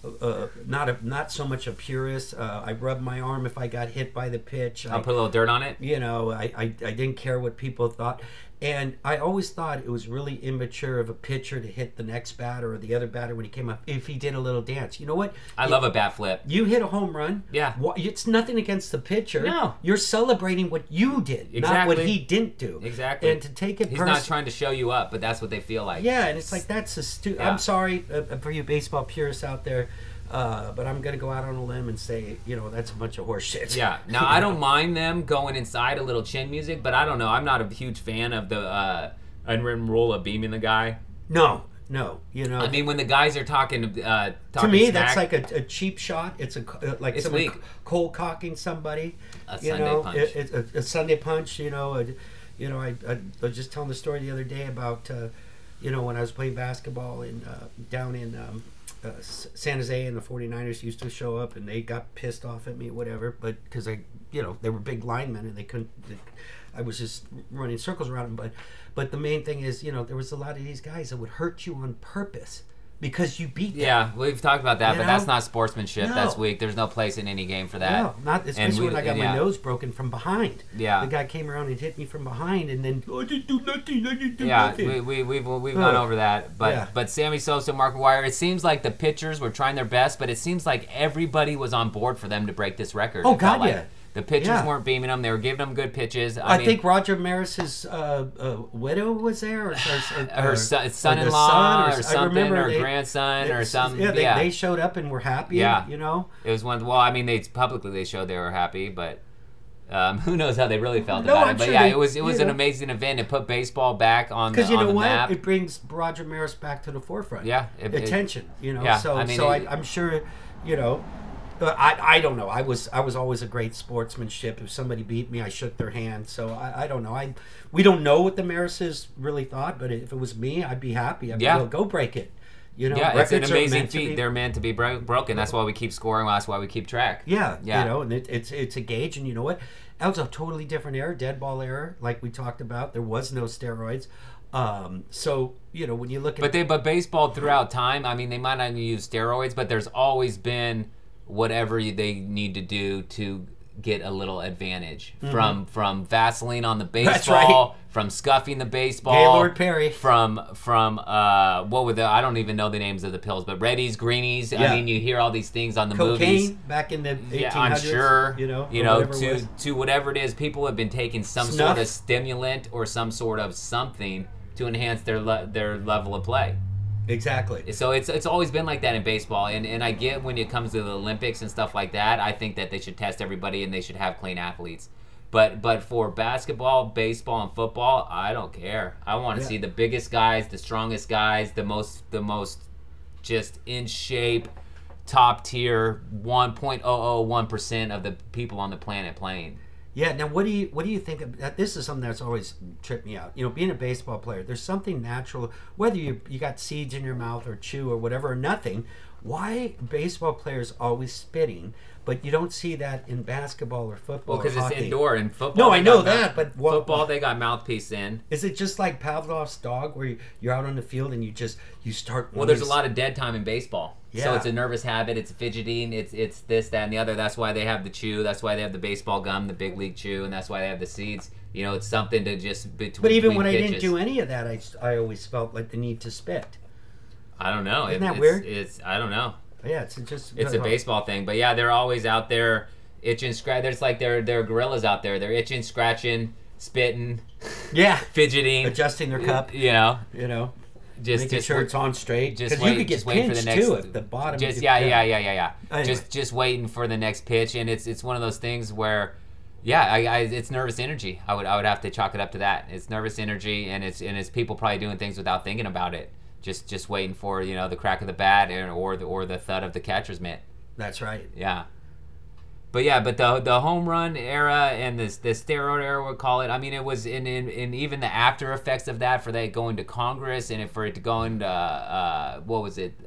not so much a purist. I rubbed my arm if I got hit by the pitch. I'll put a little dirt on it. You know, I didn't care what people thought. And I always thought it was really immature of a pitcher to hit the next batter or the other batter when he came up if he did a little dance. You know what? I love a bat flip. You hit a home run. Yeah. It's nothing against the pitcher. No. You're celebrating what you did, not what Exactly. he didn't do. Exactly. And to take it He's personally. not trying to show you up, but that's what they feel like. Yeah, and it's like that's a Yeah. I'm sorry for you baseball purists out there, but I'm gonna go out on a limb and say, you know, that's a bunch of horse shit. Yeah. Now I don't mind them going inside a little chin music, but I don't know. I'm not a huge fan of the unwritten rule of beaming the guy. No, you know. I mean, when the guys are talking to me, smack, that's like a cheap shot. It's like It's someone weak. cold cocking somebody. A you Sunday know, punch. It's a Sunday punch. You know, I was just telling the story the other day about you know, when I was playing basketball down in San Jose, and the 49ers used to show up and they got pissed off at me, whatever. But because they were big linemen and they couldn't. I was just running circles around them. But the main thing is, you know, there was a lot of these guys that would hurt you on purpose because you beat them. Yeah, we've talked about that, You but know? that's not sportsmanship. No. That's weak. There's no place in any game for that. No, not especially when I got my nose broken from behind. Yeah. The guy came around and hit me from behind, and then I didn't do nothing. Yeah, nothing. we've gone over that, but Yeah. but Sammy Sosa, Mark McGwire, it seems like the pitchers were trying their best, but it seems like everybody was on board for them to break this record. Oh, It felt God, like yeah. The pitchers Yeah. weren't beaming them; they were giving them good pitches. I mean, think Roger Maris's widow was there, or her or son-in-law the or I something, remember or grandson or something. Yeah, they showed up and were happy. Yeah. You know. It was one. Well, I mean, they showed they were happy, but who knows how they really felt No, about I'm it. But sure yeah, they- it was you an know. amazing event. It put baseball back on Because you know the what, map. it brings Roger Maris back to the forefront. Yeah, attention. You know, yeah, so I mean, I'm sure, you know, I don't know. I was always a great sportsmanship. If somebody beat me, I shook their hand. So I don't know. We don't know what the Marises really thought, but if it was me, I'd be happy. I'd be, Yeah. well, go break it. You know, Yeah, it's an records are amazing meant to feat. be- They're meant to be broken. That's why we keep scoring. That's why we keep track. Yeah, Yeah. you know, and it's a gauge, and you know what? That was a totally different era, dead ball era, like we talked about. There was no steroids. So you know, when you look at But baseball throughout time, I mean, they might not use steroids, but there's always been whatever they need to do to get a little advantage from Vaseline on the baseball, That's right. from scuffing the baseball, Gaylord Perry. from what were I don't even know the names of the pills, but Reddies, Greenies. Yeah. I mean, you hear all these things on the cocaine movies. back in the 1800s. Yeah, I'm sure. You know, or whatever it was. to whatever it is, people have been taking some Snuff. sort of stimulant or some sort of something to enhance their level of play. Exactly. So it's always been like that in baseball, and I get when it comes to the Olympics and stuff like that, I think that they should test everybody and they should have clean athletes. But for basketball, baseball, and football, I don't care. I want to Yeah. see the biggest guys, the strongest guys, the most just in shape, top tier, 1.001% of the people on the planet playing. Yeah. Now, what do you think of that? This is something that's always tripped me out. You know, being a baseball player, there's something natural. Whether you got seeds in your mouth or chew or whatever or nothing, why baseball players always spitting, but you don't see that in basketball or football? Well, because or it's hockey? indoor and football. No, I they know got that, but what- football they got mouthpiece in. Is it just like Pavlov's dog, where you're out on the field and you start? Well, there's a lot of dead time in baseball. So Yeah. it's a nervous habit. It's fidgeting. It's this, that, and the other. That's why they have the chew. That's why they have the baseball gum, the big league chew, and that's why they have the seeds. You know, it's something to just between. But even when I pitches. didn't do any of that, I always felt like the need to spit. I don't know. Isn't that it's, weird? It's I don't know. Yeah, it's just It's a baseball thing, but yeah, they're always out there itching, scratch. There's like they're gorillas out there. They're itching, scratching, spitting, Yeah, fidgeting, adjusting their cup. You know, Making sure it's on straight. Just Because wait, you could get just wait for the pinched next. too if the bottom. Just if- yeah. Anyway. Just waiting for the next pitch, and it's one of those things where Yeah, it's nervous energy. I would have to chalk it up to that. It's nervous energy, and it's people probably doing things without thinking about it, just waiting for the crack of the bat or the thud of the catcher's mitt. That's right. Yeah. But the home run era and the steroid era, we'll call it. I mean, it was in even the after effects of that, for that going to Congress and for it to go into what was it?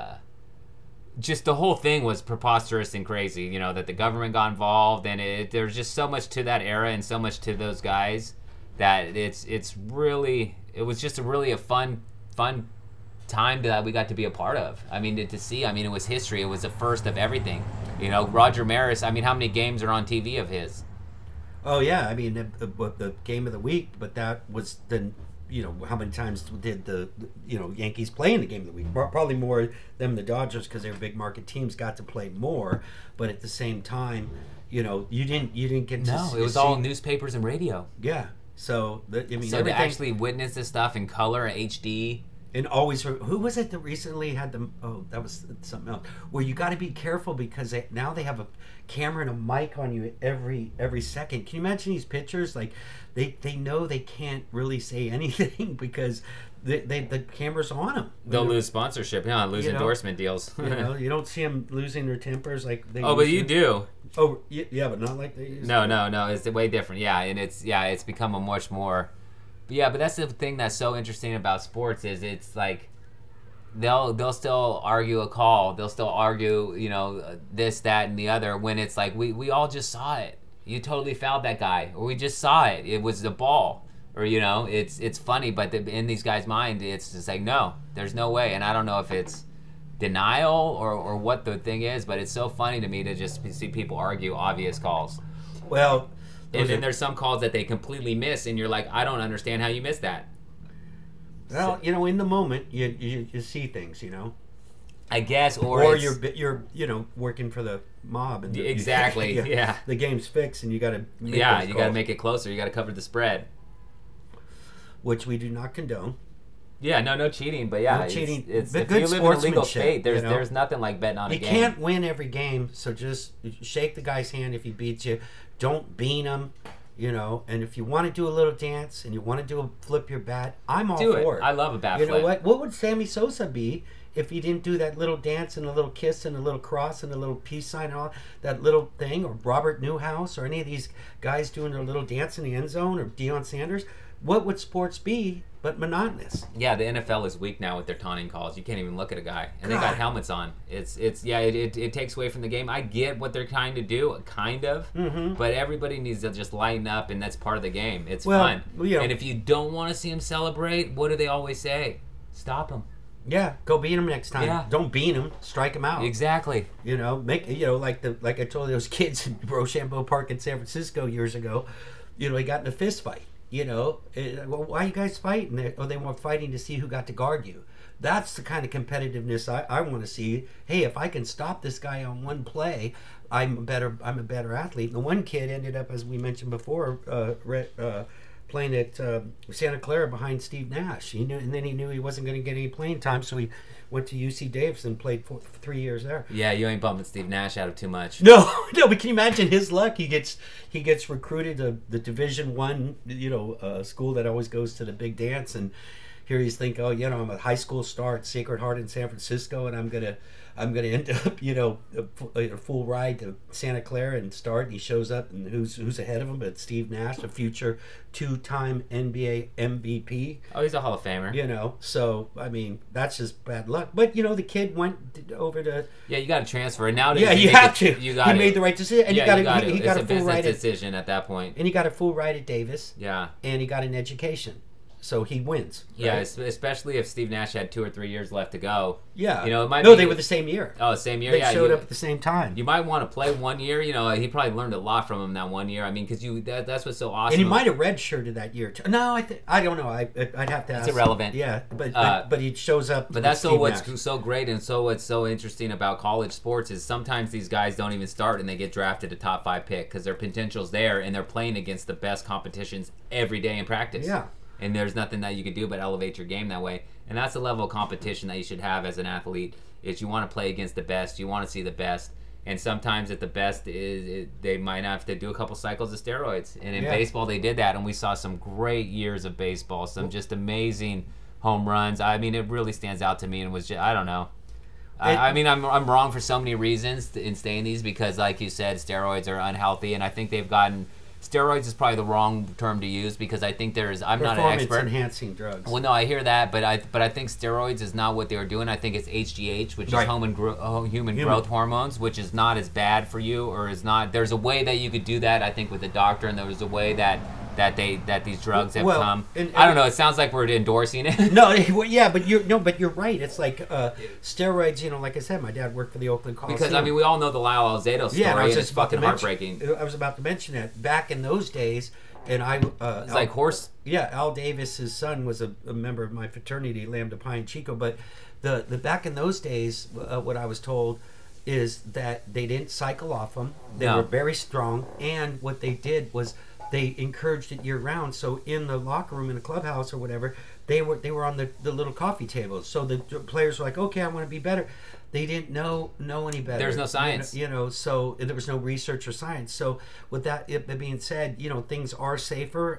Just the whole thing was preposterous and crazy. That the government got involved, and there's just so much to that era and so much to those guys that it was just a fun time that we got to be a part of. I mean, to see. I mean, it was history. It was the first of everything. Roger Maris. I mean, how many games are on TV of his? Oh yeah, I mean the game of the week, but that was then. How many times did the Yankees play in the game of the week? Probably more than the Dodgers, because they were big market teams, got to play more. But at the same time, you didn't get to. No, it was all newspapers and radio. Yeah. So to actually witness this stuff in color, HD. And always, who was it that recently had them? Oh, that was something else. Where you got to be careful because now they have a camera and a mic on you every second. Can you imagine these pitchers? Like they know they can't really say anything because the camera's on them. They'll lose sponsorship, lose endorsement deals. You don't see them losing their tempers like they. Oh, but you do. Oh, yeah, but not like they used. No, it's way different. Yeah, and it's become a much more. But that's the thing that's so interesting about sports is it's like they'll still argue a call. They'll still argue, this, that, and the other when it's like we all just saw it. You totally fouled that guy, or we just saw it. It was the ball, or it's funny, but in these guys' mind, it's just like no, there's no way. And I don't know if it's denial or what the thing is, but it's so funny to me to just see people argue obvious calls. Well. And then there's some calls that they completely miss, and you're like, I don't understand how you missed that. Well, in the moment, you see things, I guess, or you're working for the mob, and exactly, yeah. The game's fixed, and you got to you got to make it closer. You got to cover the spread, which we do not condone. Yeah, no cheating, but yeah, no cheating. It's if you live in a legal state, there's nothing like betting on a game. You can't win every game, so just shake the guy's hand if he beats you. Don't bean him, and if you want to do a little dance and you want to do a flip your bat, I'm all for it. I love a bat flip. You know what? What would Sammy Sosa be if he didn't do that little dance and a little kiss and a little cross and a little peace sign and all that little thing? Or Robert Newhouse or any of these guys doing their little dance in the end zone, or Deion Sanders? What would sports be but monotonous? Yeah, the NFL is weak now with their taunting calls. You can't even look at a guy, and they got helmets on. It takes away from the game. I get what they're trying to do, kind of, but everybody needs to just lighten up, and that's part of the game. It's fun. And if you don't want to see them celebrate, what do they always say? Stop them. Yeah, go beat them next time. Yeah. Don't beat them. Strike them out. Exactly. Like I told those kids in Rochambeau Park in San Francisco years ago. He got in a fist fight. Why are you guys fighting? They were fighting to see who got to guard you. That's the kind of competitiveness I want to see. Hey, if I can stop this guy on one play, I'm a better athlete. And the one kid ended up, as we mentioned before, playing at Santa Clara behind Steve Nash. He knew he wasn't going to get any playing time, so he went to UC Davis and played for 3 years there. Yeah, you ain't bumping Steve Nash out of too much. No, but can you imagine his luck? He gets recruited to the Division I, school that always goes to the big dance, and here he's thinking, I'm a high school star at Sacred Heart in San Francisco, and I'm gonna end up, a full ride to Santa Clara and start. And he shows up, and who's ahead of him? But Steve Nash, a future 2-time NBA MVP. Oh, he's a Hall of Famer. So I mean, that's just bad luck. But the kid went over to. Yeah, you got to transfer, and now you have to. You got. He made the right decision, and he got a full ride decision at that point. And he got a full ride at Davis. Yeah. And he got an education. So he wins. Right? Yeah, especially if Steve Nash had 2 or 3 years left to go. Yeah. It might they were the same year. Oh, same year. They showed up at the same time. You might want to play 1 year. He probably learned a lot from him that 1 year. I mean, because that's what's so awesome. And he might have redshirted that year too. No, I don't know. I'd have to ask. It's irrelevant. Yeah, but he shows up. But that's what's so great and what's so interesting about college sports is sometimes these guys don't even start and they get drafted a top 5 pick because their potential's there and they're playing against the best competitions every day in practice. Yeah. And there's nothing that you could do but elevate your game that way. And that's the level of competition that you should have as an athlete is you want to play against the best. You want to see the best. And sometimes at the best they might have to do a couple cycles of steroids. And in Yeah. baseball they did that, and we saw some great years of baseball, some just amazing home runs. I mean, it really stands out to me, and was just, I don't know. I mean, I'm wrong for so many reasons in saying these because, like you said, steroids are unhealthy, and I think they've gotten steroids is probably the wrong term to use because I think I'm not an expert. Performance-enhancing drugs. Well, no, I hear that, but I think steroids is not what they were doing. I think it's HGH, which Right. is human growth hormones, which is not as bad for you, or is not. There's a way that you could do that. I think with the doctor, and there was a way that these drugs have Well, come. and I don't know. It sounds like we're endorsing it. No, well, yeah, but you're right. It's like steroids. You know, like I said, my dad worked for the Oakland Coliseum. Because I mean, we all know the Lyle Alzado story, yeah, and I was and just it's about to fucking mention. heartbreaking. I was about to mention that back in those days, and It's like horse. Yeah, Al Davis, his son, was a member of my fraternity, Lambda Pi and Chico. But the back in those days, what I was told is that they didn't cycle off them. They No. were very strong, and what they did was they encouraged it year round. So in the locker room, in the clubhouse or whatever, they were on the little coffee tables. So the players were like, okay, I want to be better. They didn't know any better. There's no science. So there was no research or science. So with that being said, things are safer.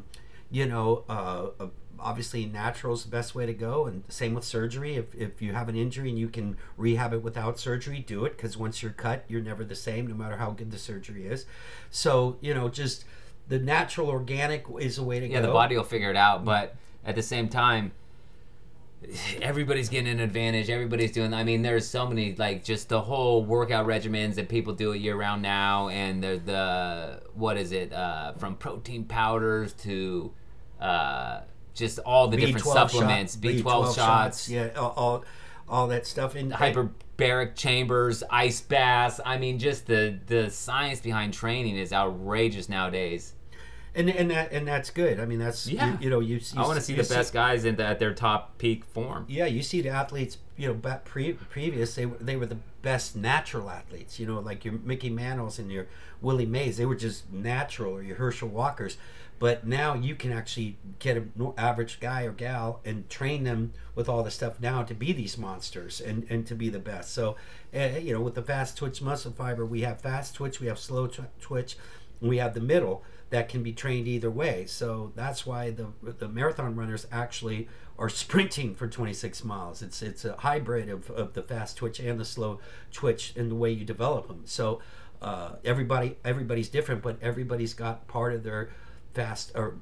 Obviously natural is the best way to go, and same with surgery. If you have an injury and you can rehab it without surgery, do it, because once you're cut, you're never the same, no matter how good the surgery is. So just the natural organic is a way to go. Yeah, the body will figure it out, but at the same time, everybody's getting an advantage. Everybody's doing. I mean, there's so many, like, just the whole workout regimens that people do it year round now, and the what is it? From protein powders to just all the different supplements, B12 shots, yeah, all that stuff, and hyperbaric chambers, ice baths. I mean, just the science behind training is outrageous nowadays. And that's good. I mean, that's yeah. You I want to see the best guys at their top peak form. Yeah, you see the athletes. Back previous, they were the best natural athletes. Like your Mickey Mantles and your Willie Mays. They were just natural, or your Herschel Walkers. But now you can actually get an average guy or gal and train them with all the stuff now to be these monsters and to be the best. So, with the fast twitch muscle fiber, we have fast twitch, we have slow twitch, and we have the middle that can be trained either way. So that's why the marathon runners actually are sprinting for 26 miles. It's a hybrid of the fast twitch and the slow twitch in the way you develop them. So everybody's different, but everybody's got part of their fast or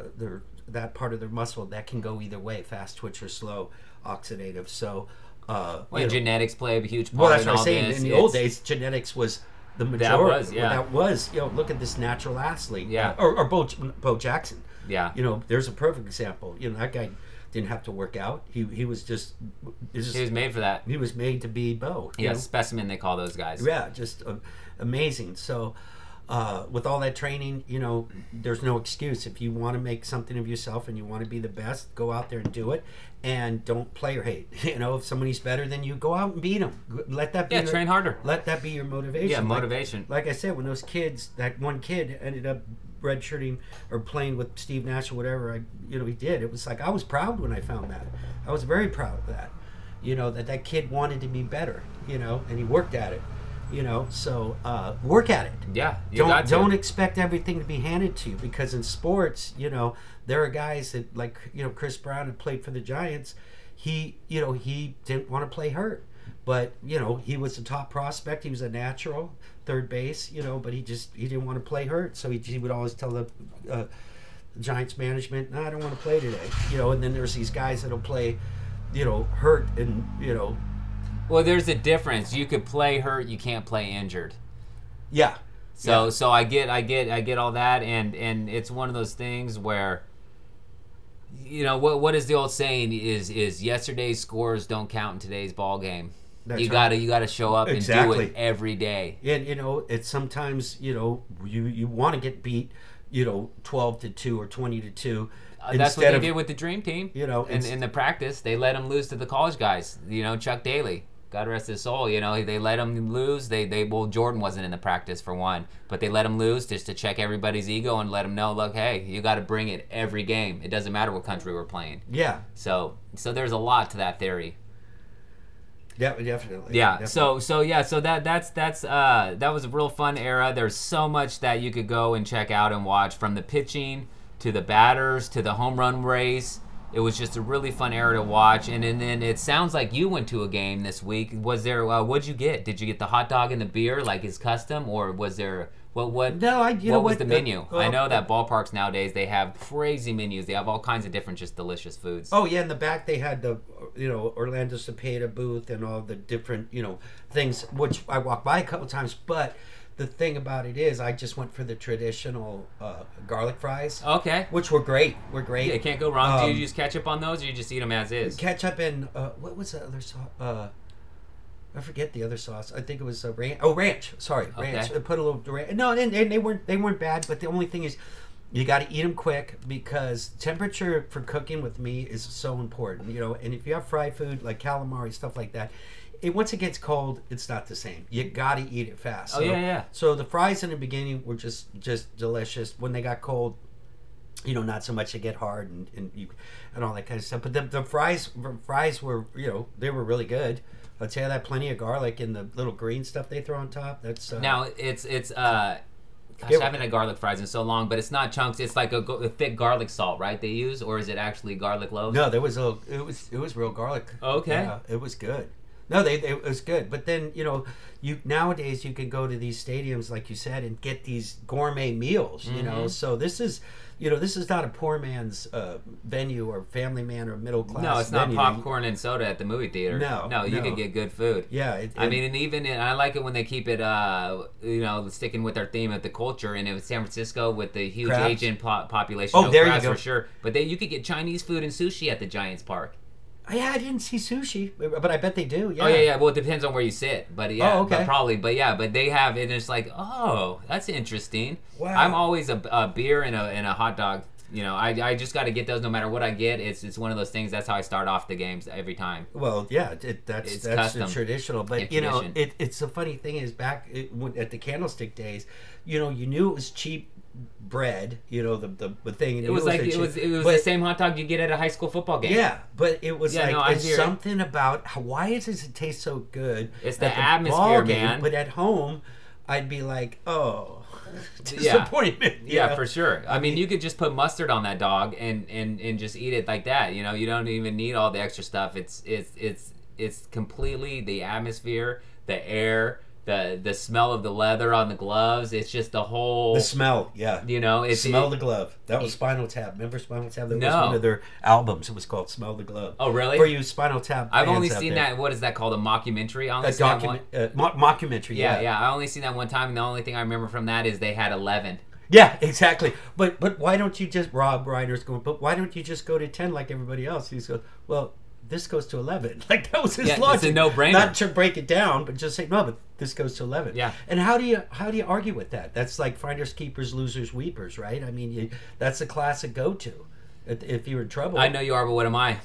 that part of their muscle that can go either way, fast twitch or slow oxidative. So genetics play a huge part. Well, that's in what I'm all saying. this. In the old days, genetics was the majority. That was. Look at this natural athlete. Yeah. Or Bo Jackson. Yeah. There's a perfect example. That guy didn't have to work out. He was just. He was made for that. He was made to be Bo. Yeah, specimen they call those guys. Yeah, just amazing. So. With all that training, there's no excuse. If you want to make something of yourself and you want to be the best, go out there and do it, and don't player hate. If somebody's better than you, go out and beat them. Let that be train harder. Let that be your motivation. Yeah, motivation. Like I said, when those kids, that one kid ended up redshirting or playing with Steve Nash or whatever, he did. It was like I was proud when I found that. I was very proud of that. That kid wanted to be better. And he worked at it. So work at it. Yeah, don't expect everything to be handed to you, because in sports, there are guys that, like, Chris Brown, had played for the Giants. He didn't want to play hurt, but he was a top prospect. He was a natural third base, but he didn't want to play hurt. So he would always tell the Giants management, "No, I don't want to play today." And then there's these guys that'll play, hurt and Well, there's a difference. You could play hurt, you can't play injured. Yeah. So I get all that, and it's one of those things where, what is the old saying is yesterday's scores don't count in today's ball game. That's you right. gotta show up and do it every day. And it's sometimes you want to get beat 12-2 or 20-2. That's what they did with the Dream Team. In the practice, they let them lose to the college guys. Chuck Daly, God rest his soul. They let him lose. Jordan wasn't in the practice for one, but they let him lose just to check everybody's ego and let them know, look, hey, you got to bring it every game. It doesn't matter what country we're playing. Yeah. So there's a lot to that theory. Definitely. Yeah. Definitely. So that was a real fun era. There's so much that you could go and check out and watch, from the pitching to the batters to the home run race. It was just a really fun era to watch. And then it sounds like you went to a game this week. Was there? What'd you get? Did you get the hot dog and the beer like is custom, or was there? What? No, what was the menu? I know that ballparks nowadays they have crazy menus. They have all kinds of different, just delicious foods. Oh yeah, in the back they had the Orlando Cepeda booth and all the different things, which I walked by a couple times. But the thing about it is, I just went for the traditional garlic fries. Okay. Which were great. Yeah, you can't go wrong. Do you use ketchup on those, or you just eat them as is? Ketchup and what was the other sauce? I forget the other sauce. I think it was ranch. Oh, ranch. Sorry, ranch. I put a little ranch. No, and they weren't bad. But the only thing is, you got to eat them quick, because temperature for cooking with meat is so important. And if you have fried food like calamari, stuff like that, once it gets cold, it's not the same. You got to eat it fast. So, yeah. So the fries in the beginning were just delicious. When they got cold, not so much. They get hard and all that kind of stuff. But the fries were they were really good. I'll tell you that, plenty of garlic and the little green stuff they throw on top. That's now it's gosh, I haven't had garlic fries in so long, but it's not chunks. It's like a thick garlic salt, right? They use, or is it actually garlic loaves? No, it was real garlic. Okay, yeah, it was good. No, it was good. But then you nowadays you can go to these stadiums, like you said, and get these gourmet meals. So this is. This is not a poor man's venue or family man or middle class. No, it's venue. not popcorn and soda at the movie theater. No, you can get good food. Yeah, and I like it when they keep it, sticking with their theme of the culture. And it was San Francisco with the huge crabs. Asian population. Oh, there you go. For sure. But you could get Chinese food and sushi at the Giants Park. Yeah, I didn't see sushi, but I bet they do. Yeah. Oh yeah. Well, it depends on where you sit, but yeah, oh, okay. But they have it. And it's like, oh, that's interesting. Wow. I'm always a beer and a hot dog. I just got to get those no matter what I get. It's one of those things. That's how I start off the games every time. Well, yeah, that's custom, traditional. But it's the funny thing is back at the Candlestick days, you knew it was cheap bread, the thing. It was the same hot dog you get at a high school football game. Yeah, but it was it's something about why does it taste so good? It's the atmosphere, man. But at home, I'd be like, oh, disappointment. Yeah, for sure. I mean, you could just put mustard on that dog and just eat it like that. You don't even need all the extra stuff. It's completely the atmosphere, the air. The smell of the leather on the gloves, it's just the smell, yeah. Smell the glove. That was Spinal Tap. Remember Spinal Tap? That was one of their albums. It was called Smell the Glove. Oh, really? For you Spinal Tap I've only seen that. What is that called? A mockumentary? I only seen that one. Mockumentary, yeah. I only seen that one time, and the only thing I remember from that is they had 11. Yeah, exactly. But why don't you just, Rob Reiner's going, but why don't you just go to 10 like everybody else? He's going, well, this goes to 11. Like, that was his logic. It's a no-brainer. Not to break it down, but just say, no, but this goes to 11. Yeah. And how do you argue with that? That's like finders, keepers, losers, weepers, right? I mean, that's a classic go-to if you're in trouble. I know you are, but what am I?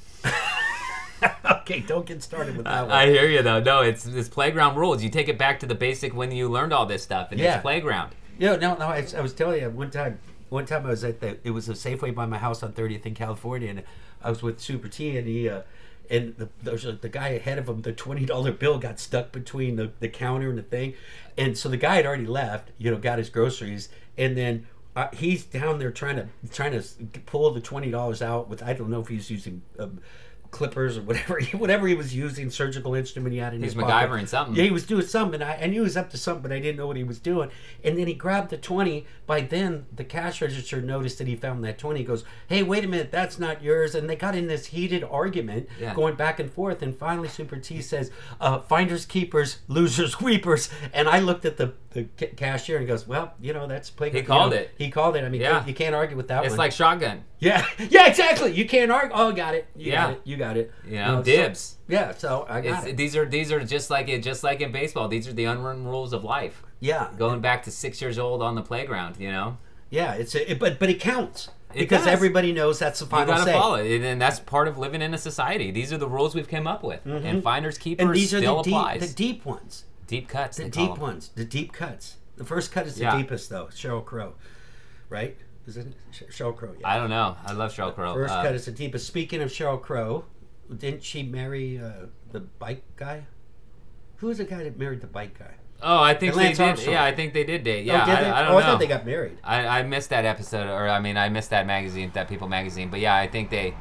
Okay, don't get started with that one. I hear you, though. No, it's playground rules. You take it back to the basic when you learned all this stuff, and it's playground. Yeah, no, I was telling you, one time I was it was a Safeway by my house on 30th in California, and I was with Super T, and the guy ahead of him, the $20 bill got stuck between the counter and the thing, and so the guy had already left, got his groceries, and then he's down there trying to pull the $20 out with, I don't know if he's using clippers or whatever he was using, surgical instrument he had in his pocket. He's MacGyvering something. Yeah, he was doing something. I knew he was up to something, but I didn't know what he was doing. And then he grabbed the 20. By then, the cash register noticed that he found that 20. He goes, hey, wait a minute, that's not yours. And they got in this heated argument, going back and forth. And finally, Super T says, finders, keepers, losers, weepers. And I looked at the cashier and goes, well, that's playground. He called it. He called it. I mean, you can't argue with that one. It's like shotgun. Yeah, exactly. You can't argue. Oh, got it. You got it. Dibs. So I got it. These are just like in baseball. These are the unwritten rules of life. Yeah. Going back to 6 years old on the playground, Yeah, but it counts. Because everybody knows that's the final say. You gotta follow it, and that's part of living in a society. These are the rules we've come up with. Mm-hmm. And finders, keepers and these still are applies. The deep ones. Deep cuts. The deep ones. The deep cuts. The first cut is the deepest, though. Sheryl Crow. Right? Is it Sheryl Crow? Yeah. I don't know. I love Sheryl Crow. First cut is the deepest. Speaking of Sheryl Crow, didn't she marry the bike guy? Who was the guy that married the bike guy? Oh, I think they Lance did. Armstrong. Yeah, I think they did date. Yeah, Oh, did they? I don't Oh, know. I thought they got married. I missed that episode, or I mean, I missed that magazine, that People magazine. But yeah, I think they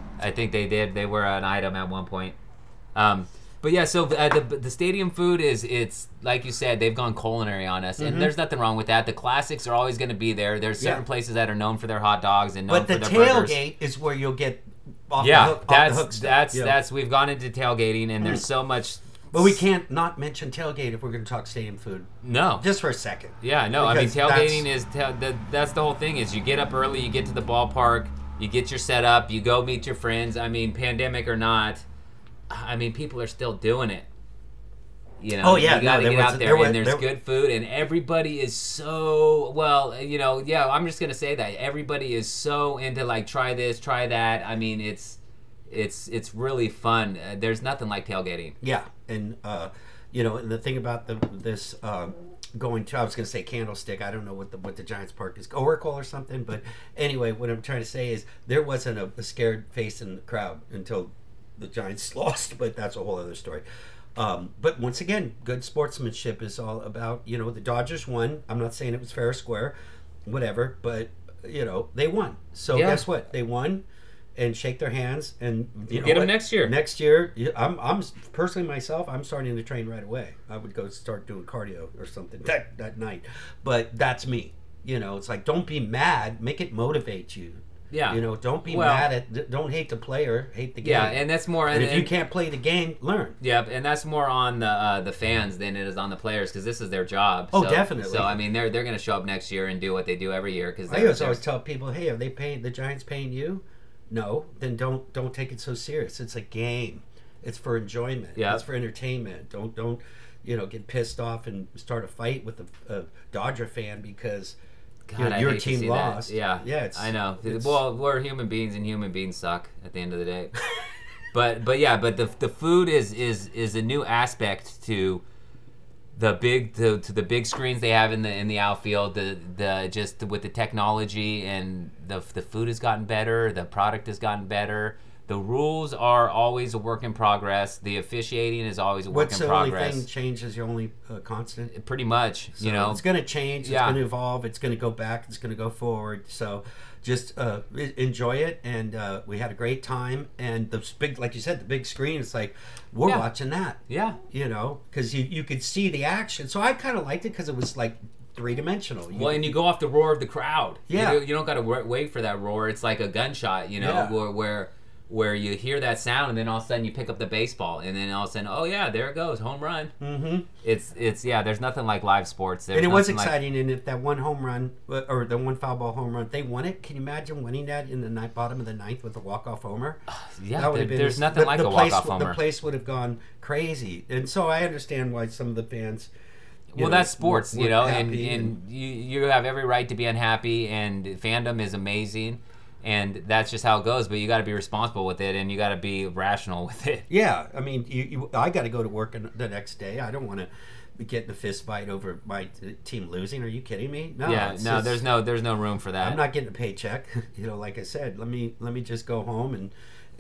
did. They were an item at one point. But yeah, so the stadium food it's like you said, they've gone culinary on us, and there's nothing wrong with that. The classics are always going to be there. There's certain places that are known for their hot dogs and known But for the their burgers. tailgate is where you'll get off Yeah, the hook. that's off the hook stuff, you know. that's we've gone into tailgating, and there's so much. But we can't not mention tailgate if we're going to talk stadium food. No. Just for a second. Yeah, no. I mean, Because tailgating that's the whole thing. Is you get up early, you get to the ballpark, you get your setup, you go meet your friends. I mean, pandemic or not, I mean, people are still doing it. You know, Oh, yeah, you got to no, get out there, and there- there's good food, and everybody is so well. You know, yeah. I'm just gonna say that everybody is so into like try this, try that. I mean, it's really fun. There's nothing like tailgating. Yeah, and you know, and the thing about this going to, I was going to say Candlestick. I don't know what the Giants Park is, Oracle or something. But anyway, what I'm trying to say is there wasn't a scared face in the crowd until the Giants lost. But that's a whole other story. But once again, good sportsmanship is all about, you know, the Dodgers won. I'm not saying it was fair or square, whatever, but you know, they won. So Yeah. guess what? They won. And shake their hands, and you know Get 'em what? next year. Next year, I'm personally myself. I'm starting to train right away. I would go start doing cardio or something that night. But that's me. You know, it's like, don't be mad. Make it motivate you. Yeah. You know, don't be Well- mad at. Don't hate the player. Hate the game. Yeah, and that's more. And if you and- can't play the game, learn. Yeah, and that's more on the fans than it is on the players, because this is their job. Oh, So- definitely. So I mean, they're going to show up next year and do what they do every year, because I always tell people, hey, are they paying the Giants paying you? No, then don't take it so serious. It's a game. It's for enjoyment. Yeah. It's for entertainment. Don't you know, get pissed off and start a fight with a Dodger fan because God, I your hate to team see lost. that. Yeah, Yeah, I know. it's- Well, we're human beings, and human beings suck at the end of the day. but the food is a new aspect to the big screens they have in the outfield. The just with the technology, and the food has gotten better. The product has gotten better. The rules are always a work in progress. The officiating is always a work What's in the only progress. thing change is your only constant? Pretty much, So you know. it's going to change. Yeah. It's going to evolve. It's going to go back. It's going to go forward. So just enjoy it. And we had a great time. And the big, like you said, the big screen. It's like we're Yeah. watching that. Yeah. You know, because you could see the action. So I kind of liked it because it was like three-dimensional. Well, and you go off the roar of the crowd. Yeah. You don't got to wait for that roar. It's like a gunshot, you know, Yeah. where you hear that sound, and then all of a sudden you pick up the baseball, and then all of a sudden, oh yeah, there it goes, home run. Mm-hmm. It's yeah. There's nothing like live sports. There's And it was nothing like- exciting. And if that one home run or the one foul ball home run, they won it. Can you imagine winning that in the bottom of the ninth with a walk-off homer? yeah, That would have been there's nothing like a place, walk-off The homer. place would have gone crazy. And so I understand why some of the fans. Well, that's sports, you weren't know, and happy you have every right to be unhappy, and fandom is amazing, and that's just how it goes. But you got to be responsible with it, and you got to be rational with it. yeah, I mean, I got to go to work the next day. I don't want to be getting a fist fight over my team losing. Are you kidding me? No. Yeah, it's no, just- there's no room for that. I'm not getting a paycheck. You know, like I said, let me just go home and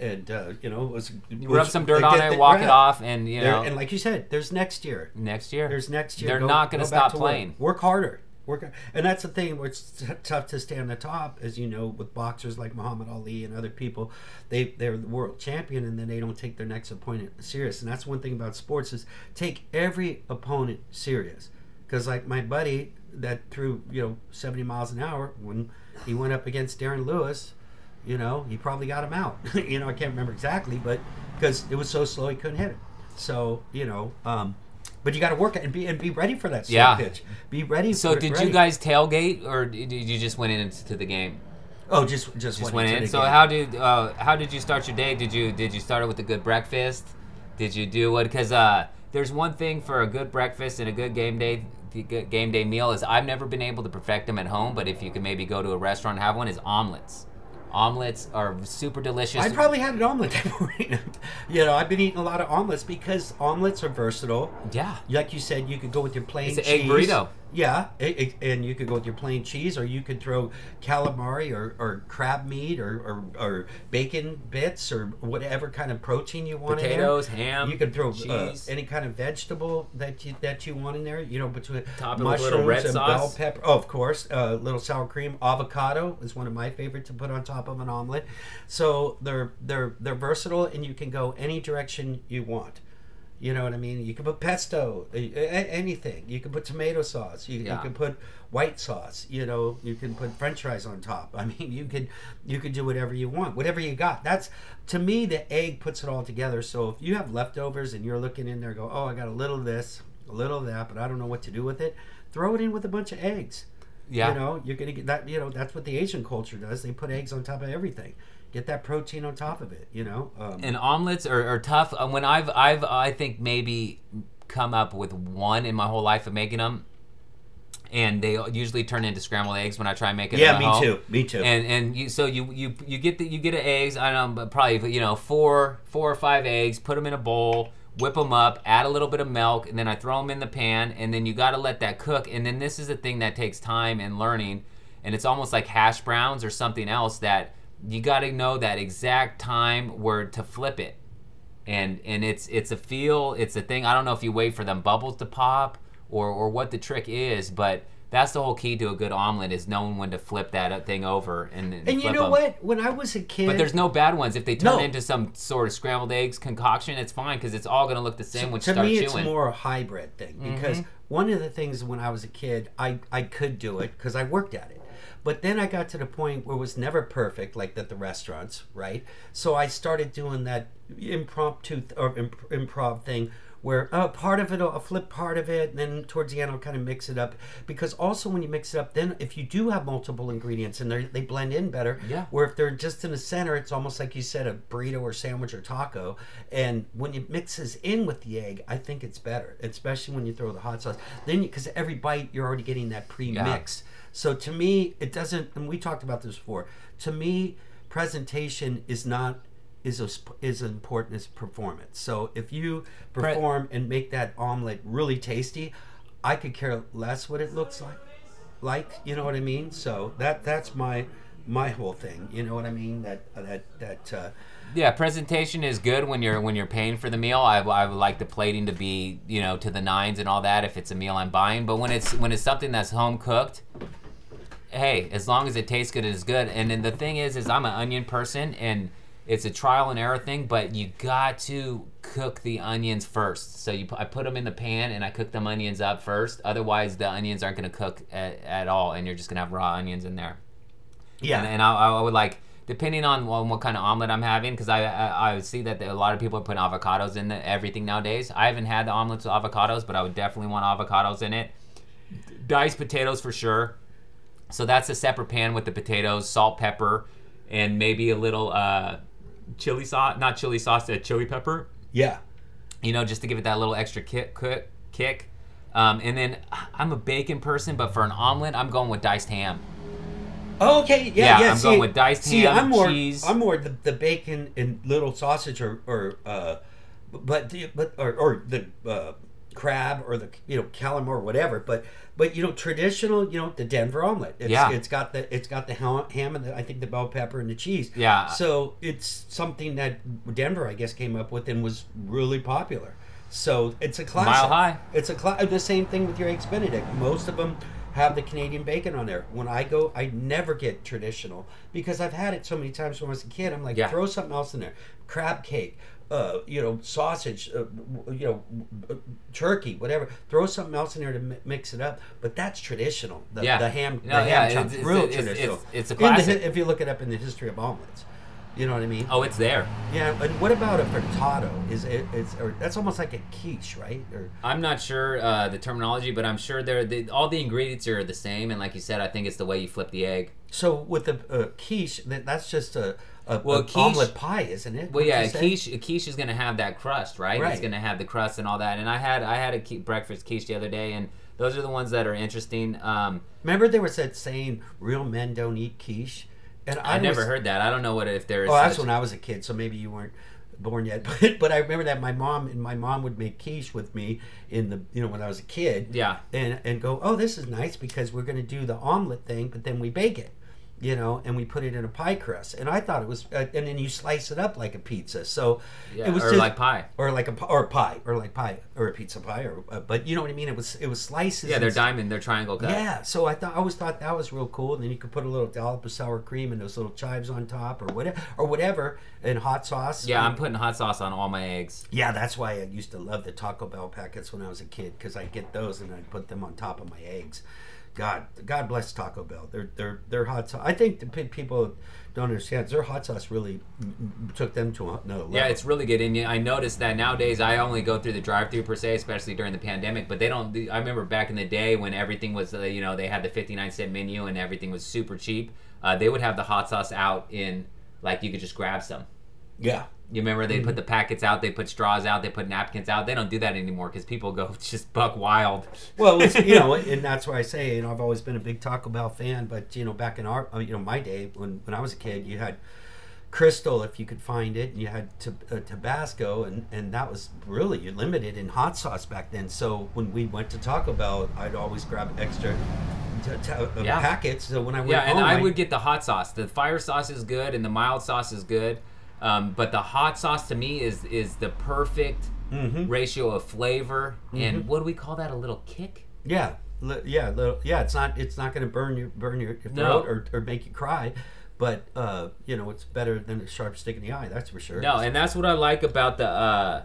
you know, Rub some dirt on it, walk it off, and you know, and like you said, there's next year. next year. There's next year. They're not going to stop playing. Work harder. And that's the thing. Where it's tough to stay on the top, as you know, with boxers like Muhammad Ali and other people. They're the world champion, and then they don't take their next opponent serious. And that's one thing about sports is take every opponent serious. Because like my buddy that threw 70 miles an hour when he went up against Darren Lewis. You know, he probably got him out. I can't remember exactly, but because it was so slow he couldn't hit it. So, but you got to work it and be ready for that slow pitch. Be ready. So did you guys tailgate, or did you just went into the game? Oh, just went in. So how did you start your day? Did you start it with a good breakfast? Did you do what? Because there's one thing for a good breakfast and a good game day. The good game day meal is I've never been able to perfect them at home, but if you can maybe go to a restaurant and have one, is omelets. Omelets are super delicious. I probably had an omelet that morning. I've been eating a lot of omelets because omelets are versatile. Yeah. Like you said, you could go with your plain It's an cheese. egg burrito. Yeah, and you could go with your plain cheese, or you could throw calamari or crab meat or bacon bits or whatever kind of protein you want Potatoes, in there. ham, You could throw cheese. any kind of vegetable that you want in there. You know, between Top it with a little mushrooms red and sauce. bell pepper. Oh, of course, little sour cream. Avocado is one of my favorite to put on top of an omelet. So they're versatile, and you can go any direction you want. You know what I mean? You can put pesto, anything. You can put tomato sauce. You can put white sauce. You know, you can put French fries on top. I mean, you could do whatever you want, whatever you got. That's, to me, the egg puts it all together. So if you have leftovers and you're looking in there, go, oh, I got a little of this, a little of that, but I don't know what to do with it. Throw it in with a bunch of eggs. Yeah. You know, you're gonna get that. You know, that's what the Asian culture does. They put eggs on top of everything. Get that protein on top of it. You know. And omelets are tough. When I think maybe come up with one in my whole life of making them, and they usually turn into scrambled eggs when I try and make it. Yeah, at me home. too. Me too. And you get the eggs. I don't know, but probably four or five eggs. Put them in a bowl. Whip them up, add a little bit of milk, and then I throw them in the pan, and then you got to let that cook. And then this is the thing that takes time and learning, and it's almost like hash browns or something else that you got to know that exact time where to flip it. And it's a feel, it's a thing. I don't know if you wait for them bubbles to pop or what the trick is, but that's the whole key to a good omelet is knowing when to flip that thing over and you flip know them. what? When I was a kid, But there's no bad ones. If they turn No. into some sort of scrambled eggs concoction, it's fine because it's all going to look the same when you to start me, chewing. it's more a hybrid thing because one of the things when I was a kid, I could do it because I worked at it. But then I got to the point where it was never perfect, like at the restaurants, right? So I started doing that impromptu or improv thing where part of it, I'll flip part of it, and then towards the end, I'll kind of mix it up. Because also when you mix it up, then if you do have multiple ingredients and they blend in better, Yeah. where if they're just in the center, it's almost like you said, a burrito or sandwich or taco. And when it mixes in with the egg, I think it's better, especially when you throw the hot sauce. Then, because every bite, you're already getting that pre-mix. So to me, it doesn't, and we talked about this before, to me, presentation is not as important as performance. So if you perform and make that omelet really tasty, I could care less what it looks like, you know what I mean? So that's my whole thing, you know what I mean? Yeah, presentation is good when you're paying for the meal. I would like the plating to be to the nines and all that if it's a meal I'm buying. But when it's something that's home cooked, hey, as long as it tastes good, it is good. And then the thing is I'm an onion person and it's a trial and error thing, but you got to cook the onions first. So I put them in the pan and I cook them onions up first. Otherwise, the onions aren't going to cook at all, and you're just going to have raw onions in there. Yeah. And I would like, depending on what kind of omelet I'm having, because I see that a lot of people are putting avocados in everything nowadays. I haven't had the omelets with avocados, but I would definitely want avocados in it. Diced potatoes for sure. So that's a separate pan with the potatoes, salt, pepper, and maybe a little chili sauce, not chili sauce, chili pepper. Yeah. Just to give it that little extra kick. And then I'm a bacon person, but for an omelet, I'm going with diced ham. Oh, okay, yeah. I'm going with diced ham, cheese. I'm more the bacon and little sausage or the crab or the calamari or whatever. But traditional, the Denver omelet. It's got the ham and I think the bell pepper and the cheese. Yeah. So it's something that Denver, I guess, came up with and was really popular. So it's a classic. Mile high. It's the same thing with your eggs Benedict. Most of them have the Canadian bacon on there. When I go, I never get traditional because I've had it so many times when I was a kid. I'm like, throw something else in there. Crab cake, sausage, turkey, whatever. Throw something else in there to mix it up. But that's traditional. The ham chunks, real traditional. It's a classic. If you look it up in the history of omelets. You know what I mean? Oh, it's there. Yeah, and what about a frittata? That's almost like a quiche, right? I'm not sure the terminology, but I'm sure all the ingredients are the same. And like you said, I think it's the way you flip the egg. So with the quiche, that's just a quiche, omelet pie, isn't it? Well, yeah, a quiche is going to have that crust, right? It's going to have the crust and all that. And I had a breakfast quiche the other day, and those are the ones that are interesting. Remember there was that saying, "Real men don't eat quiche." And I never heard that. I don't know if there is. Oh, that's when I was a kid, so maybe you weren't born yet, but I remember that my mom would make quiche with me in the when I was a kid. Yeah. And go, oh, this is nice because we're going to do the omelet thing, but then we bake it. And we put it in a pie crust, and I thought it was, and then you slice it up like a pizza. So it was or like pie, or like or pie, or like pie, or a pizza pie, or but you know what I mean. It was slices. Yeah, they're diamond, they're triangle cut. Yeah, so I always thought that was real cool. And then you could put a little dollop of sour cream and those little chives on top, or whatever, and hot sauce. Yeah, I'm putting hot sauce on all my eggs. Yeah, that's why I used to love the Taco Bell packets when I was a kid, because I'd get those and I'd put them on top of my eggs. God bless Taco Bell. Their hot sauce. I think the people don't understand. Their hot sauce really took them to another level. Yeah, it's really good. And I noticed that nowadays I only go through the drive-thru per se, especially during the pandemic. But they don't. I remember back in the day when everything was, they had the 59-cent menu and everything was super cheap. They would have the hot sauce out in, like, you could just grab some. Yeah. You remember they put the packets out, they put straws out, they put napkins out. They don't do that anymore because people go just buck wild. Well, and that's why I say, I've always been a big Taco Bell fan. But back in my day when I was a kid, you had Crystal if you could find it, and you had Tabasco, and that was really limited in hot sauce back then. So when we went to Taco Bell, I'd always grab extra packets. So when I went home, I would get the hot sauce. The fire sauce is good, and the mild sauce is good. But the hot sauce to me is the perfect ratio of flavor, and what do we call that? A little kick? Yeah, It's not going to burn your throat or make you cry, but it's better than a sharp stick in the eye. That's for sure. No, and that's what I like about the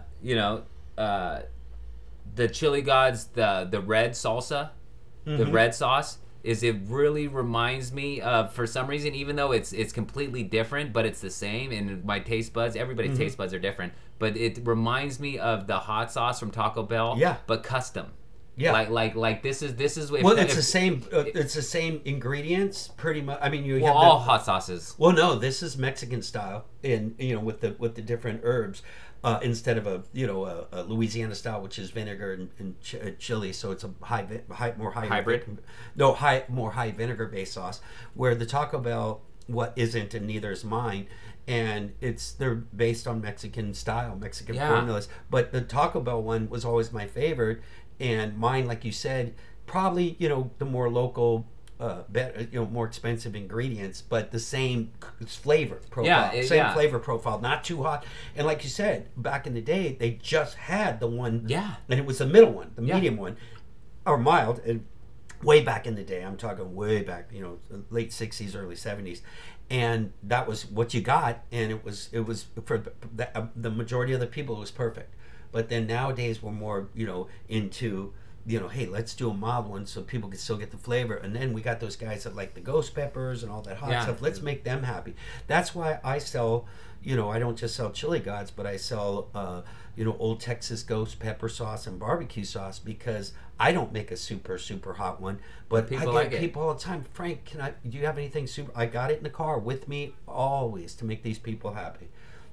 the Chili Gods, the red salsa, the red sauce. Is it really reminds me of, for some reason, even though it's completely different, but it's the same, and my taste buds, everybody's taste buds are different, but it reminds me of the hot sauce from Taco Bell, but custom. Yeah, like this is it's the same ingredients pretty much. I mean, have all hot sauces. Well, no, this is Mexican style, and with the different herbs. Instead of a Louisiana style, which is vinegar and chili, so it's a more hybrid. More high vinegar based sauce. Where the Taco Bell isn't, and neither is mine, and they're based on Mexican style, Mexican formulas. But the Taco Bell one was always my favorite, and mine, like you said, probably the more local. More expensive ingredients, but the same flavor profile. Flavor profile, not too hot. And like you said, back in the day, they just had the one, and it was the middle one, the medium one, or mild. And way back in the day, I'm talking way back, late '60s, early '70s, and that was what you got. And it was for the majority of the people, it was perfect. But then nowadays, we're more into. Hey, let's do a mild one so people can still get the flavor. And then we got those guys that like the ghost peppers and all that hot stuff. Let's make them happy. That's why I sell, I don't just sell Chili Gods, but I sell, Old Texas ghost pepper sauce and barbecue sauce, because I don't make a super, super hot one. But I get people all the time, Frank, do you have anything super? I got it in the car with me always to make these people happy.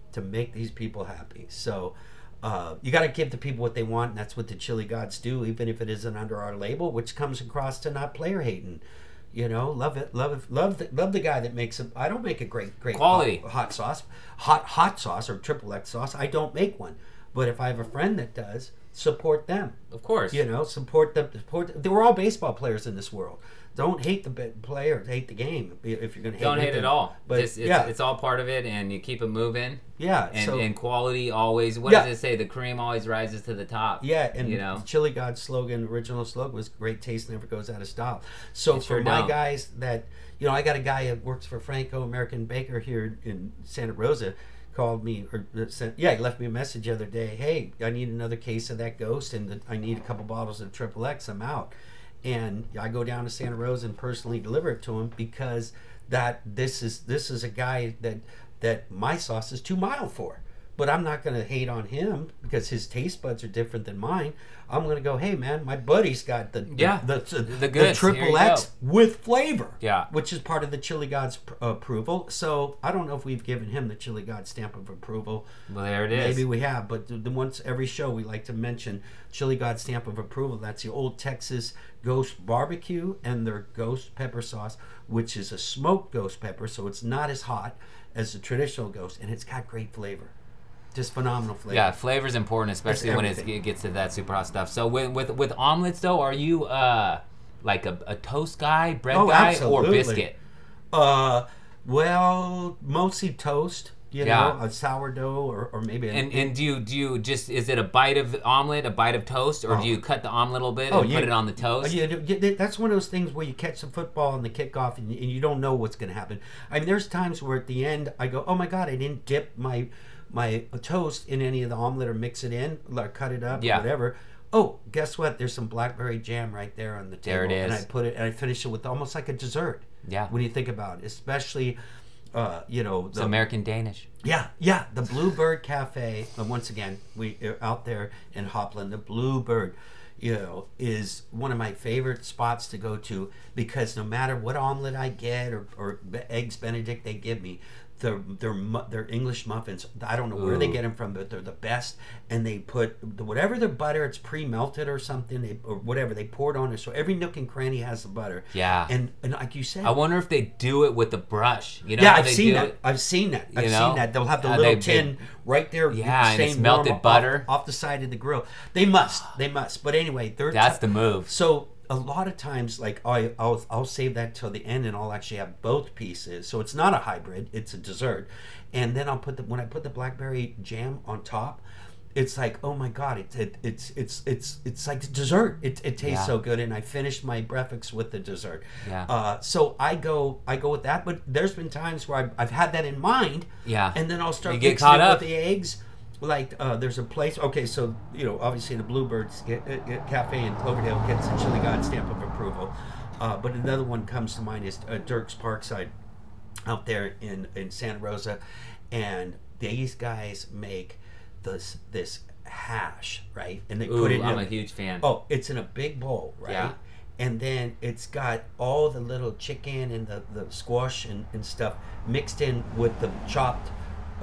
So... you got to give the people what they want, and that's what the Chili Gods do, even if it isn't under our label, which comes across to not player hating. Love the guy that makes it. I don't make a great quality hot sauce, hot sauce or triple X sauce. I don't make one, but if I have a friend that does, support them. Of course, support them. We're all baseball players in this world. Don't hate the player, hate the game. If you're going to hate, don't hate it all. But it's all part of it, and you keep it moving. Yeah, and quality always. What does it say? The cream always rises to the top. Yeah, and Chili God's slogan, original slogan, was "Great taste never goes out of style." So for my guys that I got a guy that works for Franco American Baker here in Santa Rosa. Called me he left me a message the other day. Hey, I need another case of that Ghost, and I need a couple bottles of Triple X. I'm out. And I go down to Santa Rosa and personally deliver it to him, because this is a guy that my sauce is too mild for. But I'm not going to hate on him because his taste buds are different than mine. I'm going to go, hey man, my buddy's got the Triple X with flavor, which is part of the Chili Gods approval. So I don't know if we've given him the Chili God stamp of approval. Well, there it is. Maybe we have, but the once every show we like to mention Chili God stamp of approval. That's the Old Texas Ghost Barbecue and their Ghost Pepper Sauce, which is a smoked ghost pepper, so it's not as hot as the traditional Ghost, and it's got great flavor. Just phenomenal flavor. Yeah, flavor's important, especially when it gets to that super hot stuff. So with omelets though, are you like a toast guy, bread guy, absolutely. or biscuit? Well, mostly toast. You know, a sourdough or maybe. And do you just, is it a bite of omelet, a bite of toast, or do you cut the omelet a little bit and put it on the toast? Yeah, that's one of those things where you catch the football in the kickoff and you don't know what's going to happen. I mean, there's times where at the end I go, oh my God, I didn't dip my toast in any of the omelet or mix it in, or cut it up, or whatever. Oh, guess what? There's some blackberry jam right there on the table. There it is. And I put it, and I finish it with almost like a dessert. Yeah. When you think about it, especially, it's American Danish. Yeah, the Bluebird Cafe. Once again, we are out there in Hopland. The Bluebird, is one of my favorite spots to go to because no matter what omelet I get or eggs Benedict they give me, their English muffins, I don't know where they get them from, but they're the best. And they put whatever their butter, it's pre-melted or something, or whatever, they pour it on it. So every nook and cranny has the butter. Yeah. And like you said, I wonder if they do it with the brush. I've seen that. They'll have the little tin right there. Yeah, and it's melted butter off the side of the grill. They must. But anyway, that's the move. So a lot of times, like I'll save that till the end, and I'll actually have both pieces. So it's not a hybrid; it's a dessert. And then when I put the blackberry jam on top, it's like, oh my God, it's like dessert. It tastes so good, and I finished my breakfast with the dessert. Yeah. So I go with that. But there's been times where I've had that in mind. Yeah. And then I'll start mixing it up with the eggs. Like there's a place. Okay, so obviously the Bluebirds Cafe in Cloverdale gets the Chili God stamp of approval, but another one comes to mind is Dirk's Parkside, out there in Santa Rosa, and these guys make this hash, right? And they put it. I'm a huge fan. Oh, it's in a big bowl, right? Yeah. And then it's got all the little chicken and the squash and stuff mixed in with the chopped.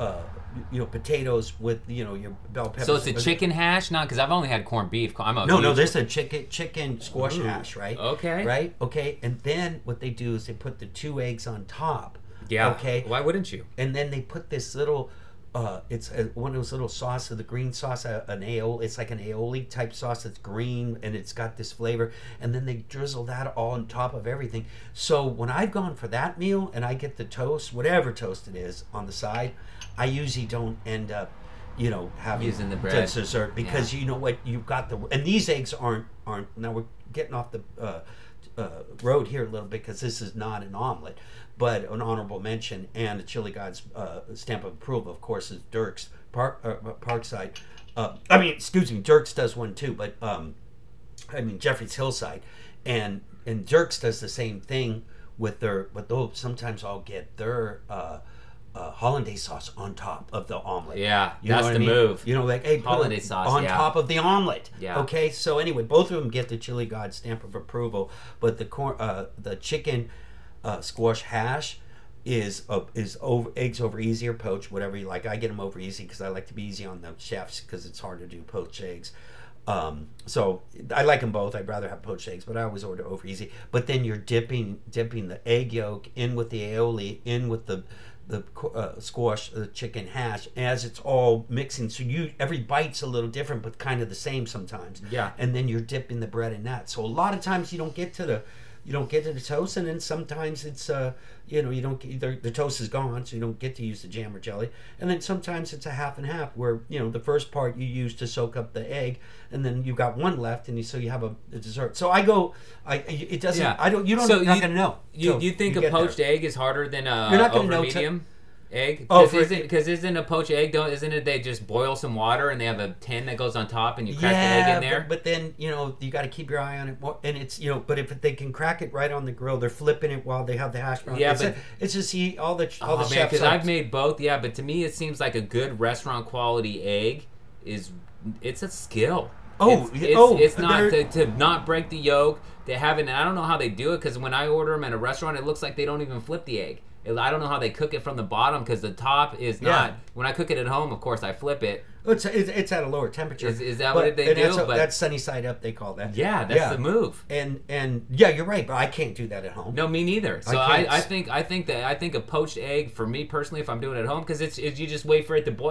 Potatoes with your bell peppers. So it's a chicken hash, not because I've only had corned beef. No, this is a chicken squash hash, right? Okay. Right. Okay. And then what they do is they put the 2 eggs on top. Yeah. Okay. Why wouldn't you? And then they put this little. It's one of those little sauces, the green sauce, an aioli. It's like an aioli type sauce that's green and it's got this flavor. And then they drizzle that all on top of everything. So when I've gone for that meal and I get the toast, whatever toast it is, on the side, I usually don't end up, having using the bread dessert because you know what, you've got and these eggs aren't. Now we're getting off the road here a little bit because this is not an omelet. But an honorable mention and a Chili God's stamp of approval, of course, is Dirk's Parkside. Dirk's does one too, but Jeffrey's Hillside, and Dirk's does the same thing with sometimes I'll get their hollandaise sauce on top of the omelet. Yeah, that's the move. Like, hey, hollandaise sauce on top of the omelet. Yeah. Okay, so anyway, both of them get the Chili God stamp of approval, but the chicken squash hash is over eggs over easy or poached, whatever you like. I get them over easy because I like to be easy on the chefs because it's hard to do poached eggs. So I like them both. I'd rather have poached eggs, but I always order over easy. But then you're dipping the egg yolk in with the aioli, in with the squash, the chicken hash, as it's all mixing. So every bite's a little different, but kind of the same sometimes. Yeah. And then you're dipping the bread in that. So a lot of times you don't get to the toast, and then sometimes it's you don't get, the toast is gone, so you don't get to use the jam or jelly, and then sometimes it's a half and half where the first part you use to soak up the egg, and then you've got one left, and so you have a dessert. So it doesn't. Yeah. You're not gonna know. You think a poached egg is harder than a over medium egg? Because isn't a poached egg, isn't it they just boil some water and they have a tin that goes on top and you crack the egg in there? But then you got to keep your eye on it more, and it's but if they can crack it right on the grill, they're flipping it while they have the hash brown. Yeah, it's just all the chefs. Because I've made both. Yeah, but to me it seems like a good restaurant quality egg it's a skill. It's not to not break the yolk. They haven't. I don't know how they do it because when I order them at a restaurant, it looks like they don't even flip the egg. I don't know how they cook it from the bottom because the top is not. When I cook it at home, of course, I flip it. It's at a lower temperature. Is that what they do? That's sunny side up, they call that. Yeah, that's the move. And yeah, you're right, but I can't do that at home. No, me neither. So I think a poached egg for me personally, if I'm doing it at home, because it's you just wait for it to boil.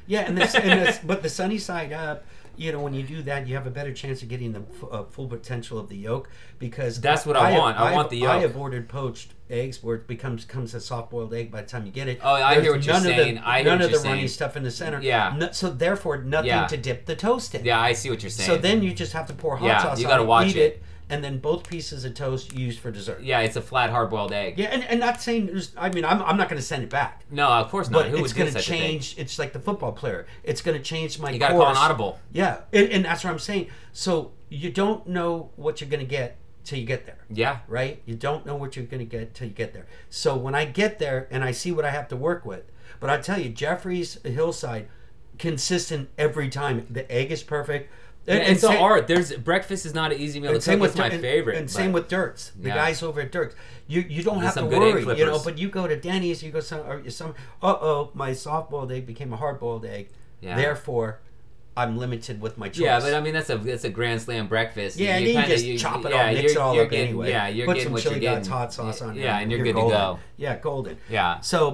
Yeah, but the sunny side up, when you do that, you have a better chance of getting the full potential of the yolk, because that's what I want. I want the yolk. I have ordered poached eggs where it comes a soft boiled egg by the time you get it. Oh, I hear what you're saying. None of the runny stuff in the center. Yeah. So therefore, nothing to dip the toast in. Yeah, I see what you're saying. So then you just have to pour hot sauce you on gotta watch eat it, and then both pieces of toast used for dessert. Yeah, it's a flat hard-boiled egg. Yeah, and not saying I'm not going to send it back. No, of course not. But Who it's would do going to such a thing? change. It's like the football player. It's going to change my. You got to call an audible. Yeah, and that's what I'm saying. So you don't know what you're going to get till you get there. Yeah. Right. You don't know what you're going to get till you get there. So when I get there and I see what I have to work with, but I tell you, Jeffrey's Hillside, consistent every time. The egg is perfect. It's the art. Breakfast is not an easy meal to cook. It's my favorite. And same with Dirk's. The guys over at Dirk's. You don't have to worry, but you go to Denny's, you go my soft-boiled egg became a hard-boiled egg. Yeah. Therefore, I'm limited with my choice. Yeah, but I mean that's a grand slam breakfast. Yeah, and you just chop it all, mix it all up anyway. Yeah, you're put getting some what chili you're getting. God's hot sauce on it. Yeah, and you're good golden. to go. Yeah, golden. Yeah. So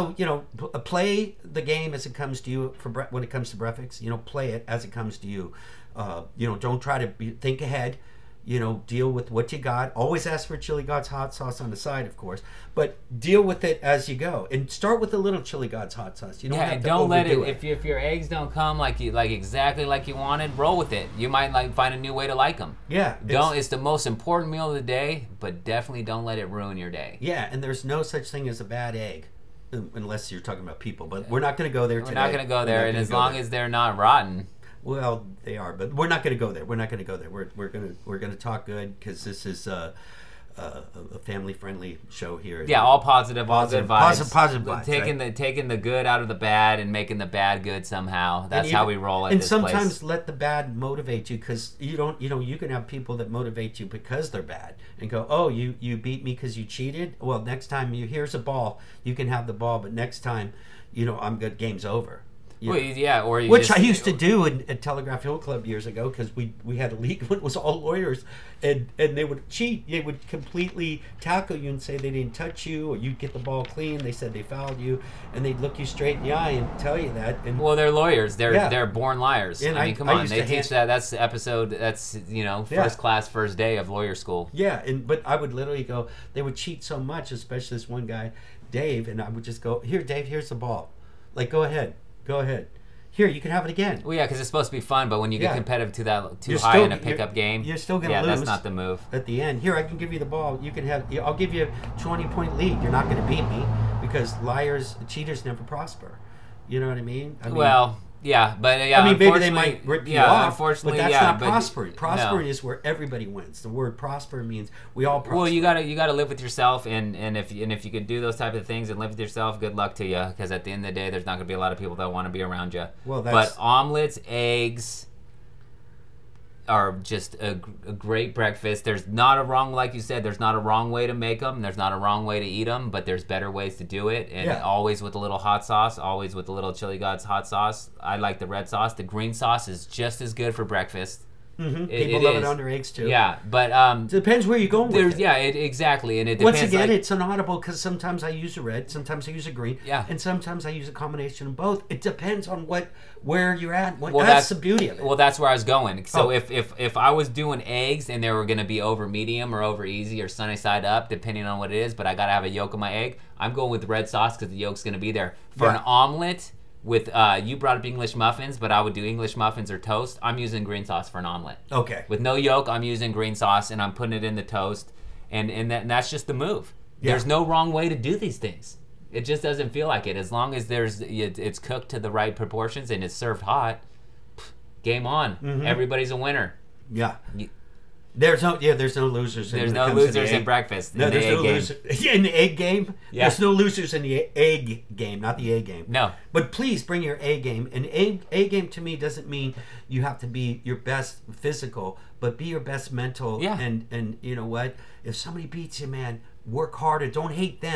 play the game as it comes to you when it comes to breakfast. Play it as it comes to you. Don't try to think ahead. Deal with what you got. Always ask for Chili God's hot sauce on the side, of course, but deal with it as you go. And start with a little Chili God's hot sauce. You don't have to don't let it. it. If your eggs don't come exactly like you wanted, roll with it. You might find a new way to like them. Yeah. It's the most important meal of the day, but definitely don't let it ruin your day. Yeah, and there's no such thing as a bad egg. Unless you're talking about people, but we're not going to go there today. We're not going to go there, and as long as they're not rotten. Well, they are, but we're not going to go there. We're going to talk good, because this is a family-friendly show here. Yeah, all positive, all good vibes. Positive vibes. Taking the good out of the bad and making the bad good somehow. That's how we roll at this place. And sometimes let the bad motivate you, because you can have people that motivate you because they're bad and go, oh, you beat me because you cheated. Well, next time here's a ball, you can have the ball, but next time, I'm good. Game's over. Which I used to do at Telegraph Hill Club years ago, because we had a league when it was all lawyers, and they would cheat. They would completely tackle you and say they didn't touch you, or you'd get the ball clean. They said they fouled you, and they'd look you straight in the eye and tell you that. And they're lawyers. They're born liars. And I mean, come on, they teach that. That's the episode. That's first class, first day of lawyer school. Yeah, but I would literally go. They would cheat so much, especially this one guy, Dave, and I would just go, here, Dave, here's the ball. Go ahead. Go ahead. Here, you can have it again. Well, yeah, because it's supposed to be fun, but when you get competitive too high in a pickup game, you're still going to lose. Yeah, that's not the move. At the end, here, I can give you the ball. I'll give you a 20-point lead. You're not going to beat me, because cheaters never prosper. You know what I mean? Yeah, but maybe they might rip you off, unfortunately, but that's not prospering. Prospering is where everybody wins. The word prosper means we all prosper. Well, you gotta live with yourself, and if you can do those type of things and live with yourself, good luck to you. Because at the end of the day, there's not gonna be a lot of people that want to be around you. But omelets, eggs are just a great breakfast. There's not a wrong, like you said, there's not a wrong way to make them. There's not a wrong way to eat them, but there's better ways to do it. And always with a little hot sauce, always with a little Chili God's hot sauce. I like the red sauce. The green sauce is just as good for breakfast. Mm-hmm. People love it under eggs too. Yeah, but depends where you're going with it. Yeah, exactly, and it depends. Once again, it's an audible, because sometimes I use a red, sometimes I use a green, and sometimes I use a combination of both. It depends on where you're at. That's the beauty of it. Well, that's where I was going. So if I was doing eggs and they were going to be over medium or over easy or sunny side up, depending on what it is, but I got to have a yolk in my egg, I'm going with red sauce because the yolk's going to be there. For an omelet. With you brought up English muffins, but I would do English muffins or toast. I'm using green sauce for an omelet. Okay. With no yolk, I'm using green sauce, and I'm putting it in the toast, and that's just the move. Yeah. There's no wrong way to do these things. It just doesn't feel like it. As long as it's cooked to the right proportions and it's served hot, game on. Mm-hmm. Everybody's a winner. Yeah. There's no losers. There's no losers in breakfast. No, there's no losers in the egg game. Yeah. There's no losers in the egg game, not the A game. No. But please bring your A game. And A game to me doesn't mean you have to be your best physical, but be your best mental. Yeah. And you know what? If somebody beats you, man, work harder. Don't hate them,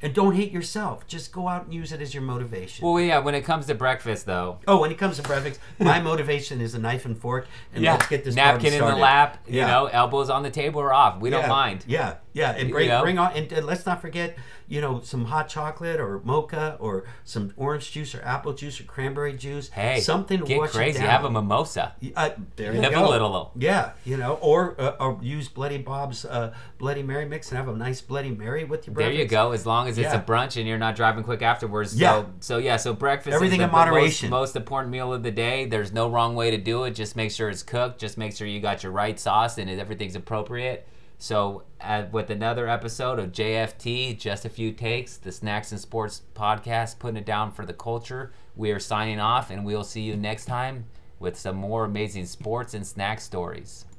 And don't hate yourself. Just go out and use it as your motivation. Well, yeah, when it comes to breakfast, though. Oh, when it comes to breakfast, my motivation is a knife and fork, and let's get this napkin party in the started. lap, you know, elbows on the table or off. We don't mind. Yeah, and bring on, and let's not forget, you know, some hot chocolate or mocha or some orange juice or apple juice or cranberry juice. Hey, something to get wash crazy. it down. Have a mimosa. There you Live go. a little. Yeah, you know, or use Bloody Bob's Bloody Mary mix and have a nice Bloody Mary with your breakfast. There you go. As long as it's a brunch and you're not driving quick afterwards. So breakfast Everything is in moderation. Most important meal of the day. There's no wrong way to do it. Just make sure it's cooked. Just make sure you got your right sauce and everything's appropriate. So with another episode of JFT, Just a Few Takes, the Snacks and Sports podcast, putting it down for the culture, we are signing off, and we'll see you next time with some more amazing sports and snack stories.